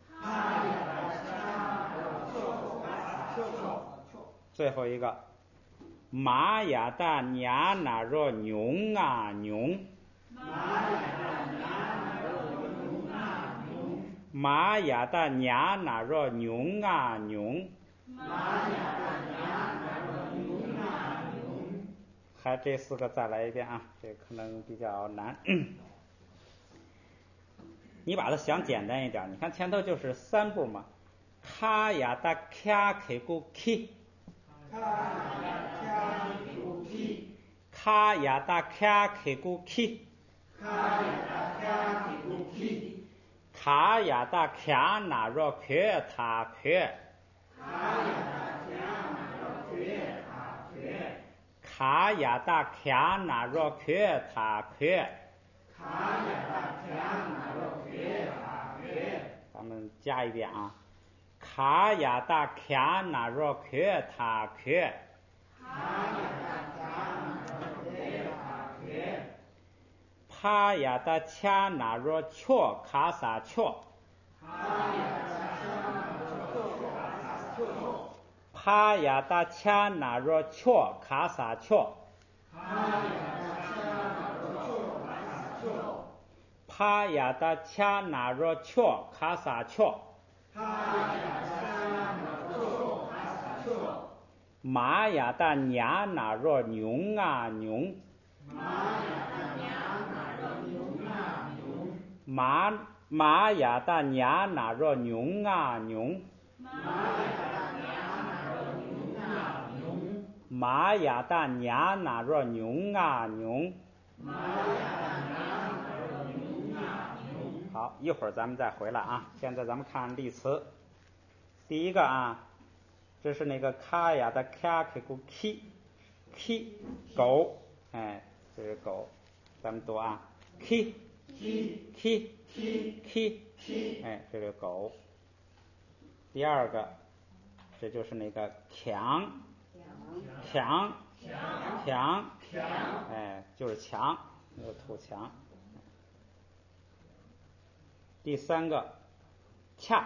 最后一个，玛雅达nhà那若牛啊牛，玛雅达nhà那若牛啊牛，还这四个再来一遍啊，这可能比较难。你把它想简单一点，你看前头就是三步嘛，卡亚达卡克古 k， 卡亚达卡克古 k， 卡亚达卡那若克塔克，卡亚达卡那若克塔克。咱们加一遍啊，卡亚达卡那若克塔克，帕亚达恰那若错卡萨错，帕亚达恰那若错卡萨错，帕亚达恰那若错卡萨错，玛雅达nhà那若牛啊牛，玛雅达nhà那若牛啊牛，玛雅达nhà那若牛啊牛。好，一会儿咱们再回来啊。现在咱们看例词。第一个啊，这是那个卡呀的卡克古 k 狗，哎，这是狗，咱们读啊 k， 哎，这是狗。第二个，这就是那个强，哎，就是强，那个土墙。第三个，恰，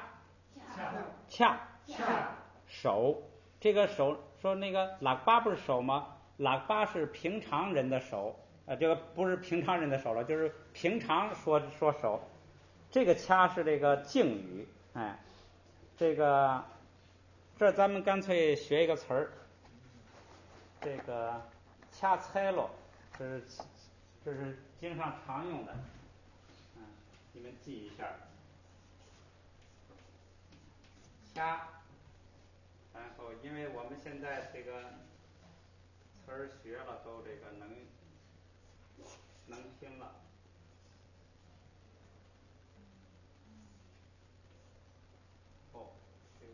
手，这个手说那个喇叭不是手吗？喇叭是平常人的手，这个不是平常人的手了，就是平常说手。这个恰是这个敬语，哎，这个这咱们干脆学一个词儿，这个恰猜咯，这是经常常用的，你们记一下。掐，然后因为我们现在这个词儿学了，都这个能听了。哦，这个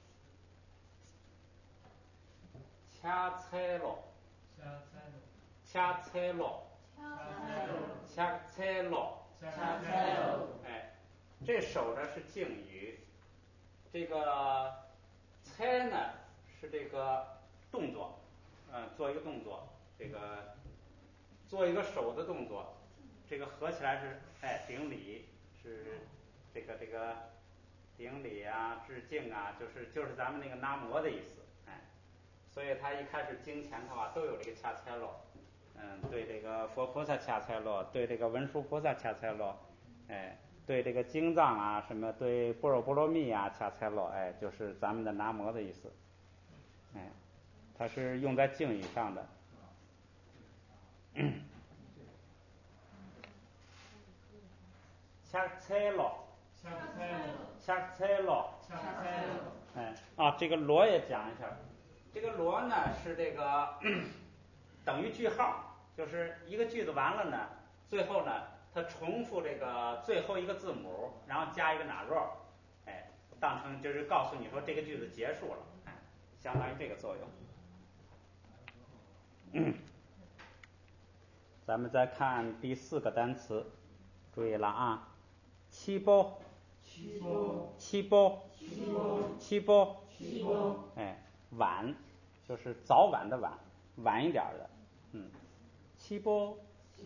掐猜咯， 掐菜咯，掐菜咯，哎，这手呢是敬语，这个猜呢是这个动作，做一个动作，这个做一个手的动作，这个合起来是顶礼，是这个顶礼啊，致敬啊，就是咱们那个南无的意思，所以他一开始经前头啊都有这个掐菜咯，对这个佛菩萨掐菜咯，对这个文殊菩萨掐菜咯，对这个经藏啊什么，对般若波罗蜜啊掐菜咯，就是咱们的南无的意思，它是用在敬语上的。掐菜咯，掐菜咯，这个罗也讲一下，这个罗呢是这个等于句号，就是一个句子完了呢，最后呢它重复这个最后一个字母，然后加一个哪若，当成就是告诉你说这个句子结束了，相当于这个作用。咱们再看第4个单词，注意了啊，七波，晚就是早晚的晚，晚一点的，七波，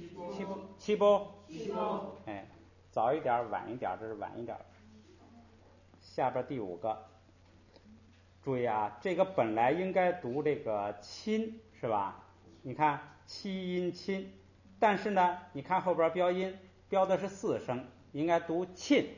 早一点晚一点，这是晚一点。下边第5个，注意啊，这个本来应该读这个亲是吧？你看七音亲，但是呢你看后边标音标的是4声，应该读沁，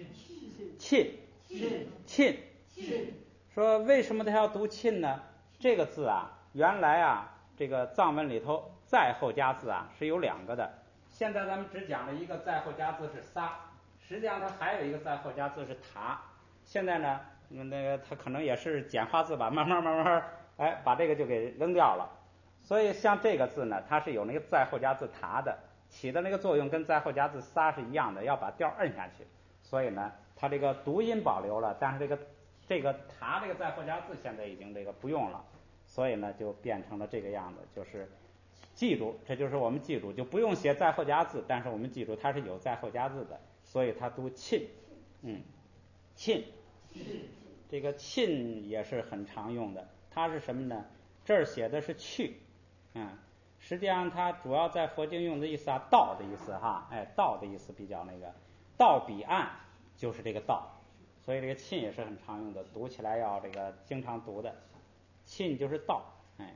说为什么他要读沁呢？这个字啊原来啊这个藏文里头在后加字啊是有2个的，现在咱们只讲了一个在后加字是撒，实际上它还有一个在后加字是塔，现在呢那个它可能也是简化字吧，慢慢把这个就给扔掉了，所以像这个字呢它是有那个在后加字塔的，起的那个作用跟在后加字撒是一样的，要把调摁下去，所以呢它这个读音保留了，但是这个塔这个在后加字现在已经这个不用了，所以呢就变成了这个样子，就是记住，这就是我们记住，就不用写在后加字，但是我们记住它是有在后加字的，所以它读沁，沁，这个沁也是很常用的，它是什么呢？这儿写的是去，实际上它主要在佛经用的意思啊，到的意思哈，到的意思比较那个，到彼岸就是这个到，所以这个沁也是很常用的，读起来要这个经常读的，沁就是到，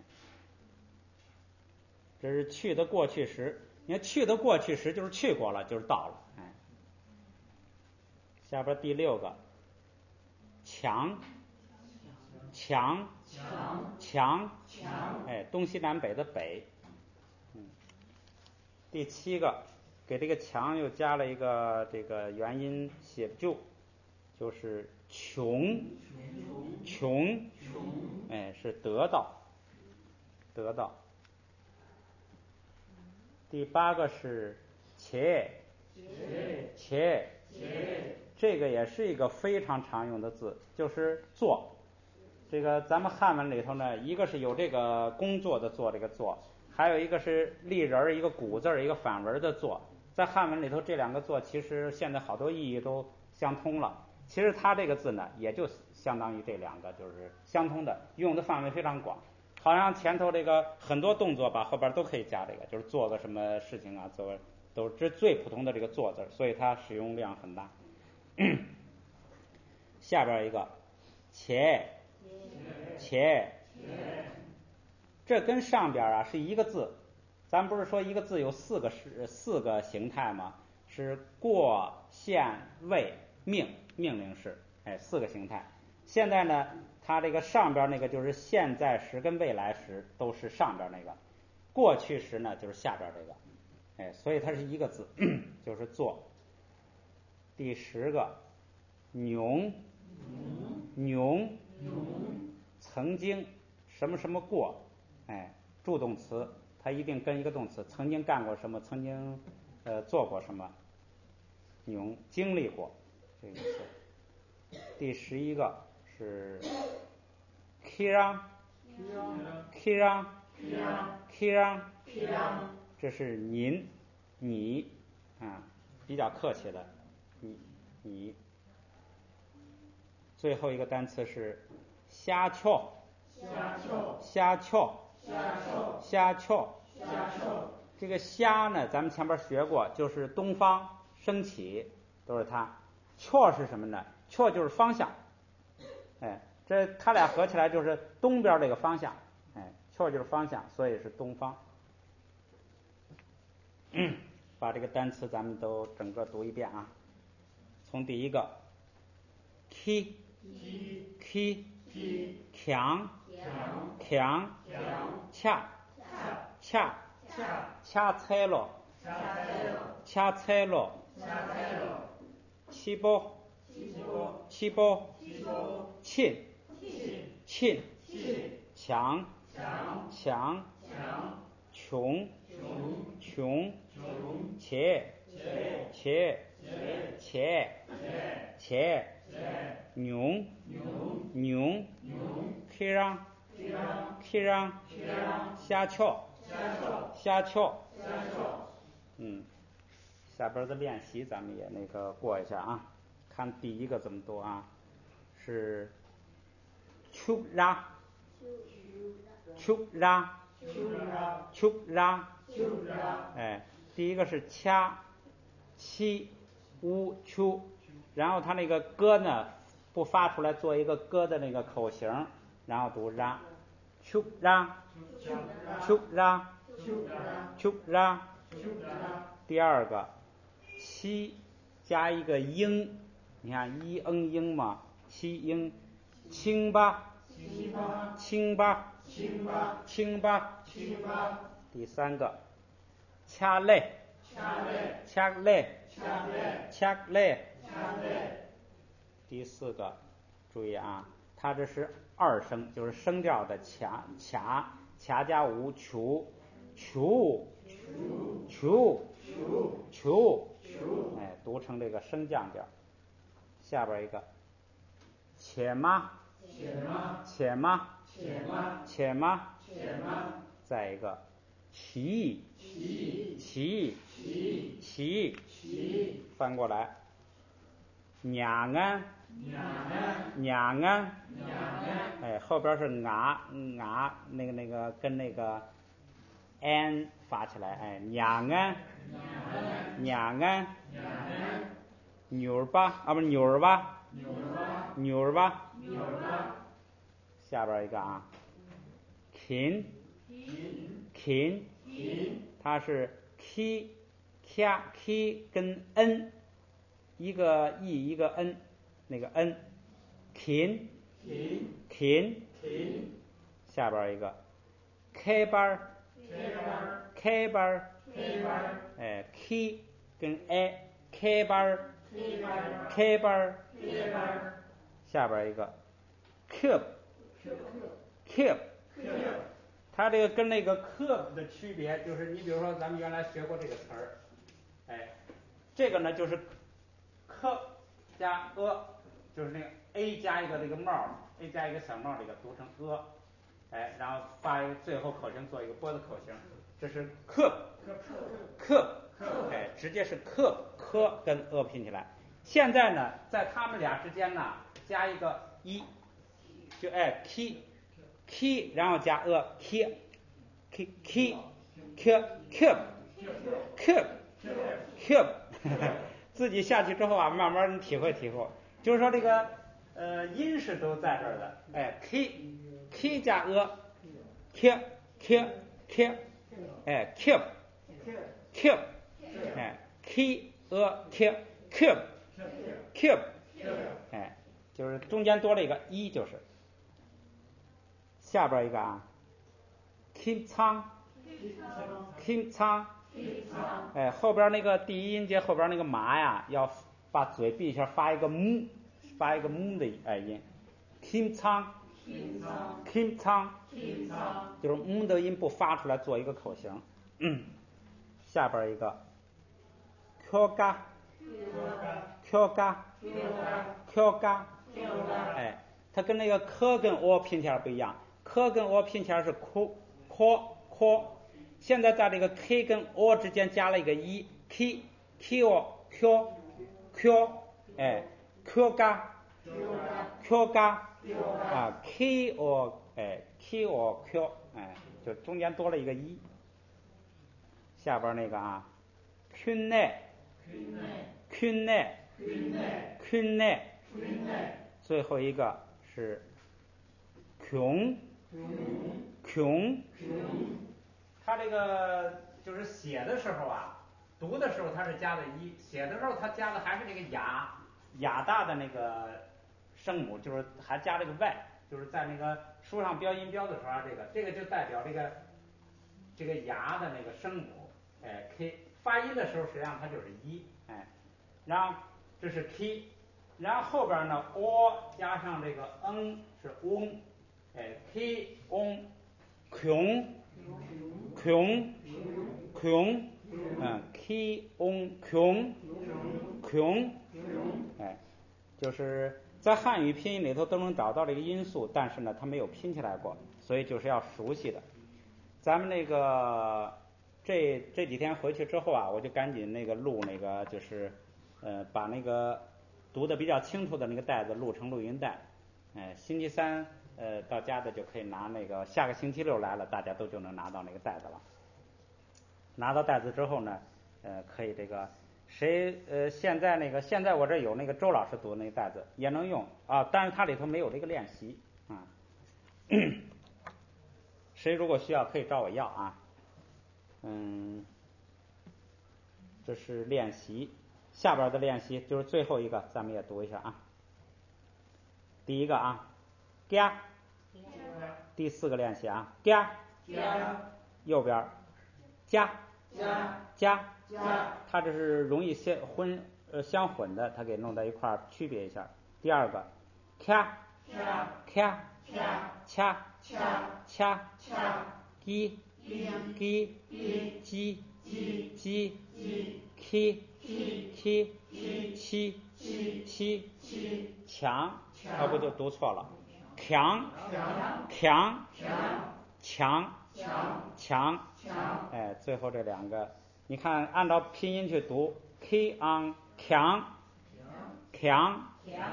这是去的过去时，你看去的过去时就是去过了，就是到了，下边第6个，强，东西南北的北，第7个，给这个强又加了一个这个元音写注，就是穷，是得到。第8个是且，这个也是一个非常常用的字，就是做。这个咱们汉文里头呢，一个是有这个工作的做，这个做，还有一个是立人一个古字一个反文的做，在汉文里头这2个做其实现在好多意义都相通了，其实它这个字呢也就相当于这2个就是相通的，用的范围非常广，好像前头这个很多动作吧后边都可以加这个，就是做个什么事情啊，做都是最普通的这个做字，所以它使用量很大。下边一个且，这跟上边啊是一个字，咱不是说一个字有4个形态吗？是过、现、谓、命，命令式，4个形态。现在呢它这个上边那个就是现在时跟未来时都是上边那个，过去时呢就是下边这个，所以它是一个字，就是做。第10个牛，曾经什么什么过，助动词它一定跟一个动词，曾经干过什么，曾经做过什么，牛经历过这个意思。第11个是 Kira， kirang，这是您，你啊，比较客气的你。最后一个单词是虾壳，这个虾呢，咱们前面学过，就是东方升起，都是它。壳是什么呢？壳就是方向，这它俩合起来就是东边这个方向，壳就是方向，所以是东方。把这个单词咱们都整个读一遍啊。从第一个 ki 强恰菜了七波沁强穷且牛kirang 虾壳下边的练习咱们也那个过一下啊。看第一个怎么读啊？是秋拉，第一个是掐七乌秋，然后他那个歌呢不发出来，做一个歌的那个口型，然后读拉，秋拉。第二个七加一个英，你看一英嘛，七英清吧。第三个掐累。第四个注意啊，它这是二声，就是声调的卡加无球，读成这个升降调。下边一个且吗，再一个起翻过来娘安，后边是那个跟那个 n 发起来，娘安，牛儿吧，下边一个啊，kin，它是 k 跟 n， 一个 e 一个 n， 那个 n， kin， 下边一个 k 班 k 跟 a，k 班，下边一个 keep， 它这个跟那个 keep 的区别就是，你比如说咱们原来学过这个词儿，这个呢就是 k 加 就是那个 a 加一个这个帽 ，a 加一个小帽，这个读成然后发一个最后口型做一个波的口型，这是 keep， 直接是 k 跟拼起来。现在呢，在他们俩之间呢加一个一，就k， 然后加k， 自己下去之后啊，慢慢体会，就是说这个音是都在这儿的，k 加keep， keep， 就是中间多了一个一，就是下边一个啊 kim 仓，后边那个第一音节后边那个麻呀，要把嘴闭一下，发一个木的音 kim 仓，就是的音不发出来，做一个口型。下边一个 kyoga， 它跟那个科跟 o 拼起来不一样，科跟 o 拼起来是 q，现在在这个 k 跟 o 之间加了一个一 ，k q，哎 q 嘎啊 k o 哎 q o q 哎，就中间多了一个一。下边那个啊 kunne， 最后一个是穷，它这个就是写的时候啊，读的时候它是加的一，写的时候它加的还是这个雅大的那个声母，就是还加了个 y， 就是在那个书上标音标的时候啊，这个就代表这个牙的那个声母，哎 k 发音的时候实际上它就是一，哎，然后这是 k， 然后后边呢 o 加上这个 n 是 on， 哎 k on 穷，k on 穷，哎，就是在汉语拼音里头都能找到这个音素，但是呢它没有拼起来过，所以就是要熟悉的。咱们那个这几天回去之后啊，我就赶紧那个录那个就是把那个读的比较清楚的那个带子录成录音带，星期三到家的就可以拿那个，下个星期六来了大家就能拿到那个带子了。拿到带子之后呢，可以这个谁现在我这有那个周老师读的那个带子也能用啊，但是它里头没有这个练习啊。谁如果需要可以找我要啊。这是练习，下边的练习就是最后一个，咱们也读一下啊。第一个啊，嘎，第四个练习啊，嘎，右边加，它这是容易相混的，它给弄在一块儿区别一下。第二个，咔，掐，叽，叽，k，强，不就读错了，强，哎，最后这两个，你看按照拼音去读 ，k on 强，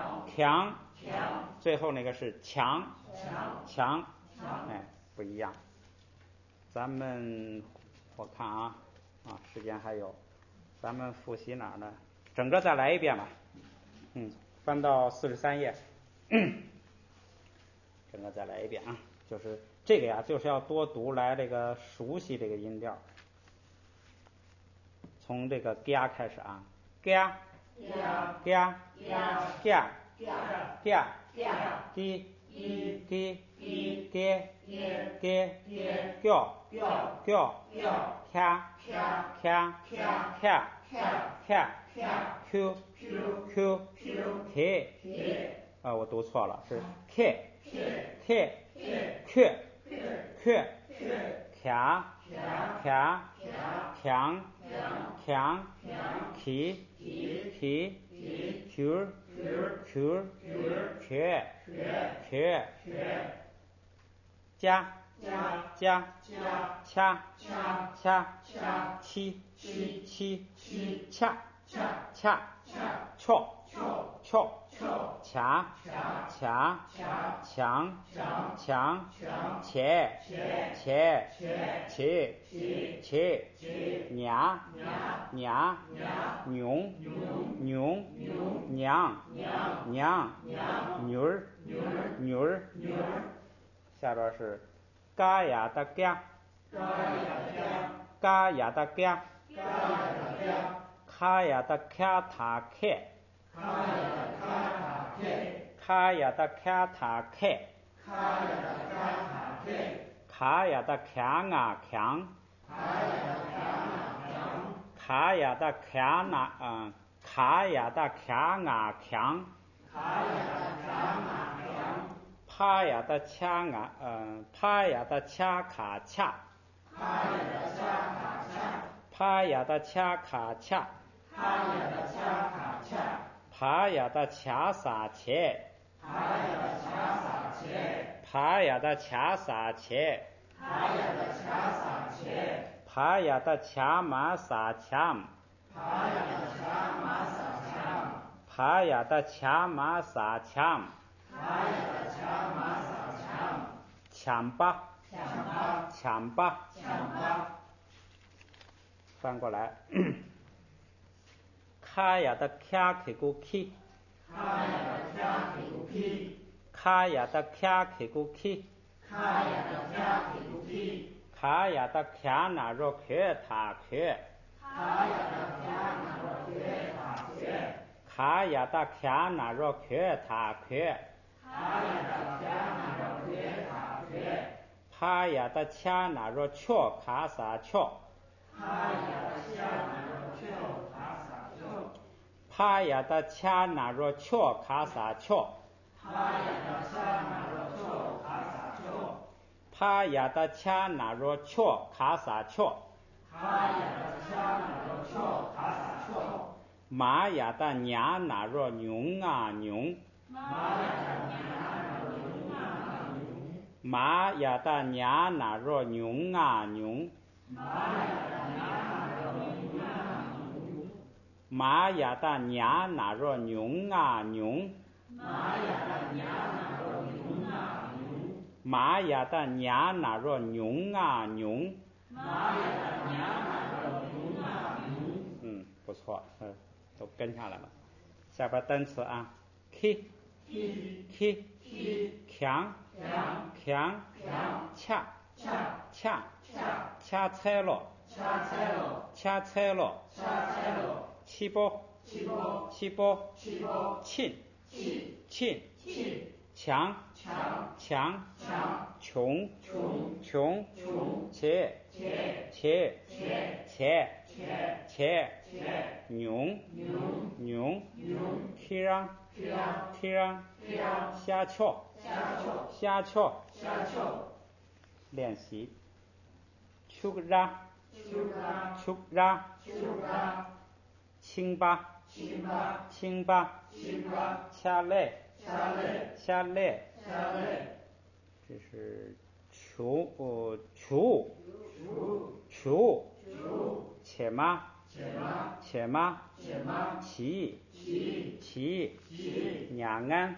最后那个是强，哎，不一样。咱们我看啊，时间还有，咱们复习哪儿呢？整个再来一遍吧。翻到43页，整个再来一遍啊。就是这个呀，就是要多读来这个熟悉这个音调。从这个嘎开始啊，嘎，滴，q，我读错了，是 k，强，提，加，掐，七，恰，翘，掐，强，且，娘，牛，娘，女儿，下边是嘎呀的嘎，嘎呀的嘎，卡呀的卡塔克，卡呀的卡塔克，卡呀的强啊强，卡呀的强啊卡呀的强啊强，帕呀的强啊帕呀的恰卡恰，帕呀的恰卡恰，帕呀的恰撒切，帕呀的恰撒切， 帕亚达恰玛萨强，帕亚达恰玛萨强，强巴，强巴，翻过来，卡亚达卡克古基，卡亚达卡克古基，卡亚达卡那若克塔克，卡亚达卡那若克塔克，帕亚达恰那若乔卡萨乔，帕亚达恰那若乔卡萨乔，帕亚达恰那若乔卡萨乔，玛亚达娘那若牛啊牛，玛亚达娘那若牛啊牛，玛雅达娘那若牛啊牛，玛雅达娘那若牛啊牛，不错，都跟上来了。下边单词啊 ，k， 强，恰，恰菜了，七波，庆，强，穷，且，牛，踢让，瞎翘，练习，出让，清吧，下累，这是求，且吗，起，娘安，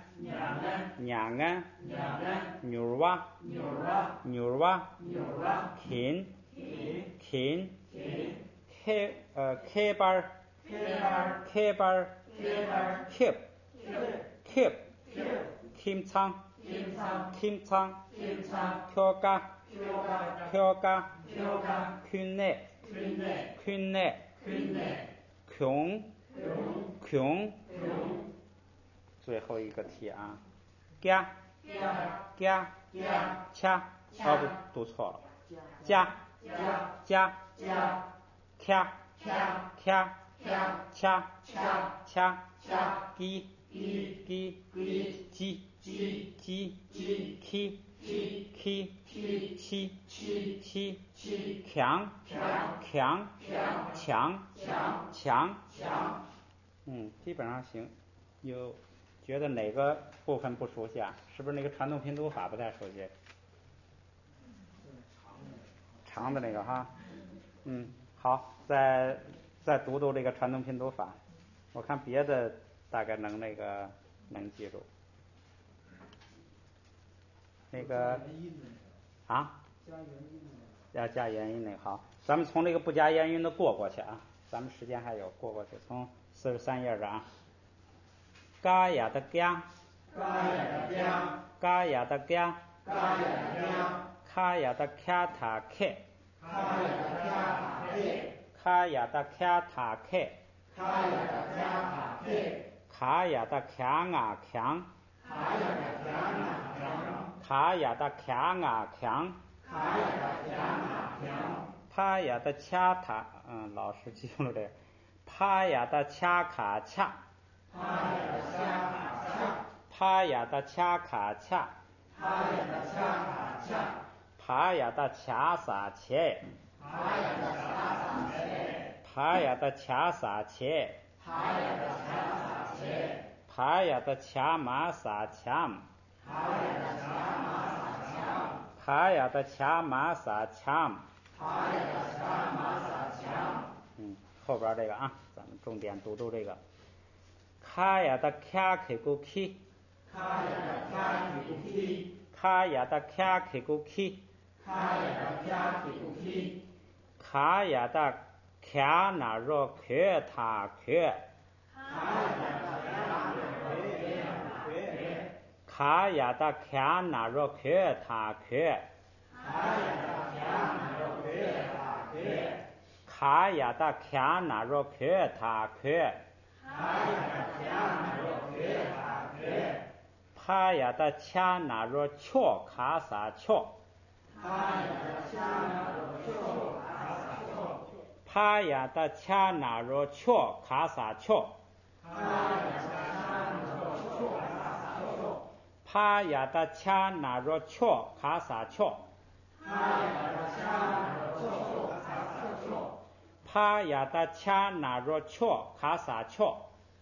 牛蛙，kin，开班，keep，kim仓，跳嘎，群内，穷，最后一个题啊，加，恰，读错了，加，恰，鸡，强，基本上行。有觉得哪个部分不熟悉啊？是不是那个传动拼读法不太熟悉？长的那个哈，好，再读这个传动拼读法。我看别的大概能记住。那个啊，要加元音那个好，咱们从这个不加元音的过去啊，咱们时间还有过去，从43页上啊。嘎呀的嘎，嘎呀的嘎，卡呀的卡塔克，卡呀的卡塔克，卡呀的强啊强，卡呀的强啊强，帕呀的恰塔，老师记住了这个，帕呀的恰卡恰，帕呀的恰卡恰，帕呀的恰撒切，帕呀的恰撒切，帕呀的恰玛撒强， 卡呀的恰玛萨强，后边这个啊，咱们重点读这个。卡呀的卡开古 k， 卡呀的卡开古 k， 卡呀的卡那若克他克，卡呀的卡那若克他克，卡呀的卡那若克他克，帕呀的恰那若乔卡萨乔，帕呀的恰那若乔卡萨乔，帕呀的恰那若乔卡萨乔，帕呀的恰那若乔卡萨乔，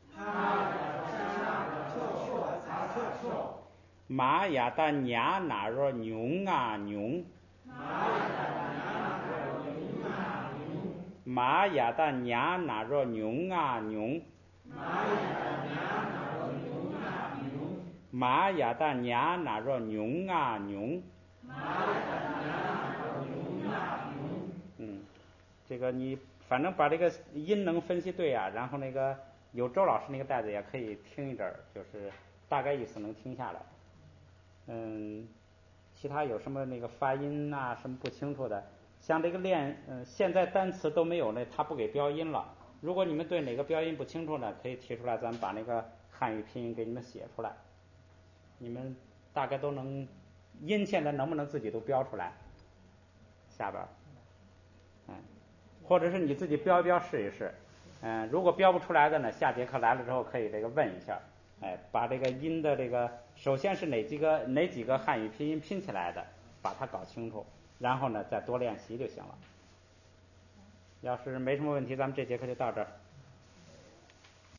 玛雅的娘那若牛啊牛，玛雅的娘那若牛啊牛，玛雅的娘那若牛啊牛，这个你反正把这个音能分析对啊，然后那个有周老师那个带子也可以听一阵儿，就是大概意思能听下来。其他有什么那个发音啊什么不清楚的，像这个现在单词都没有那他不给标音了。如果你们对哪个标音不清楚呢，可以提出来，咱们把那个汉语拼音给你们写出来。你们大概都能音现在能不能自己都标出来？下边或者是你自己标一标试一试。如果标不出来的呢，下节课来了之后可以这个问一下。把这个音的这个首先是哪几个汉语拼音拼起来的，把它搞清楚，然后呢再多练习就行了。要是没什么问题，咱们这节课就到这儿。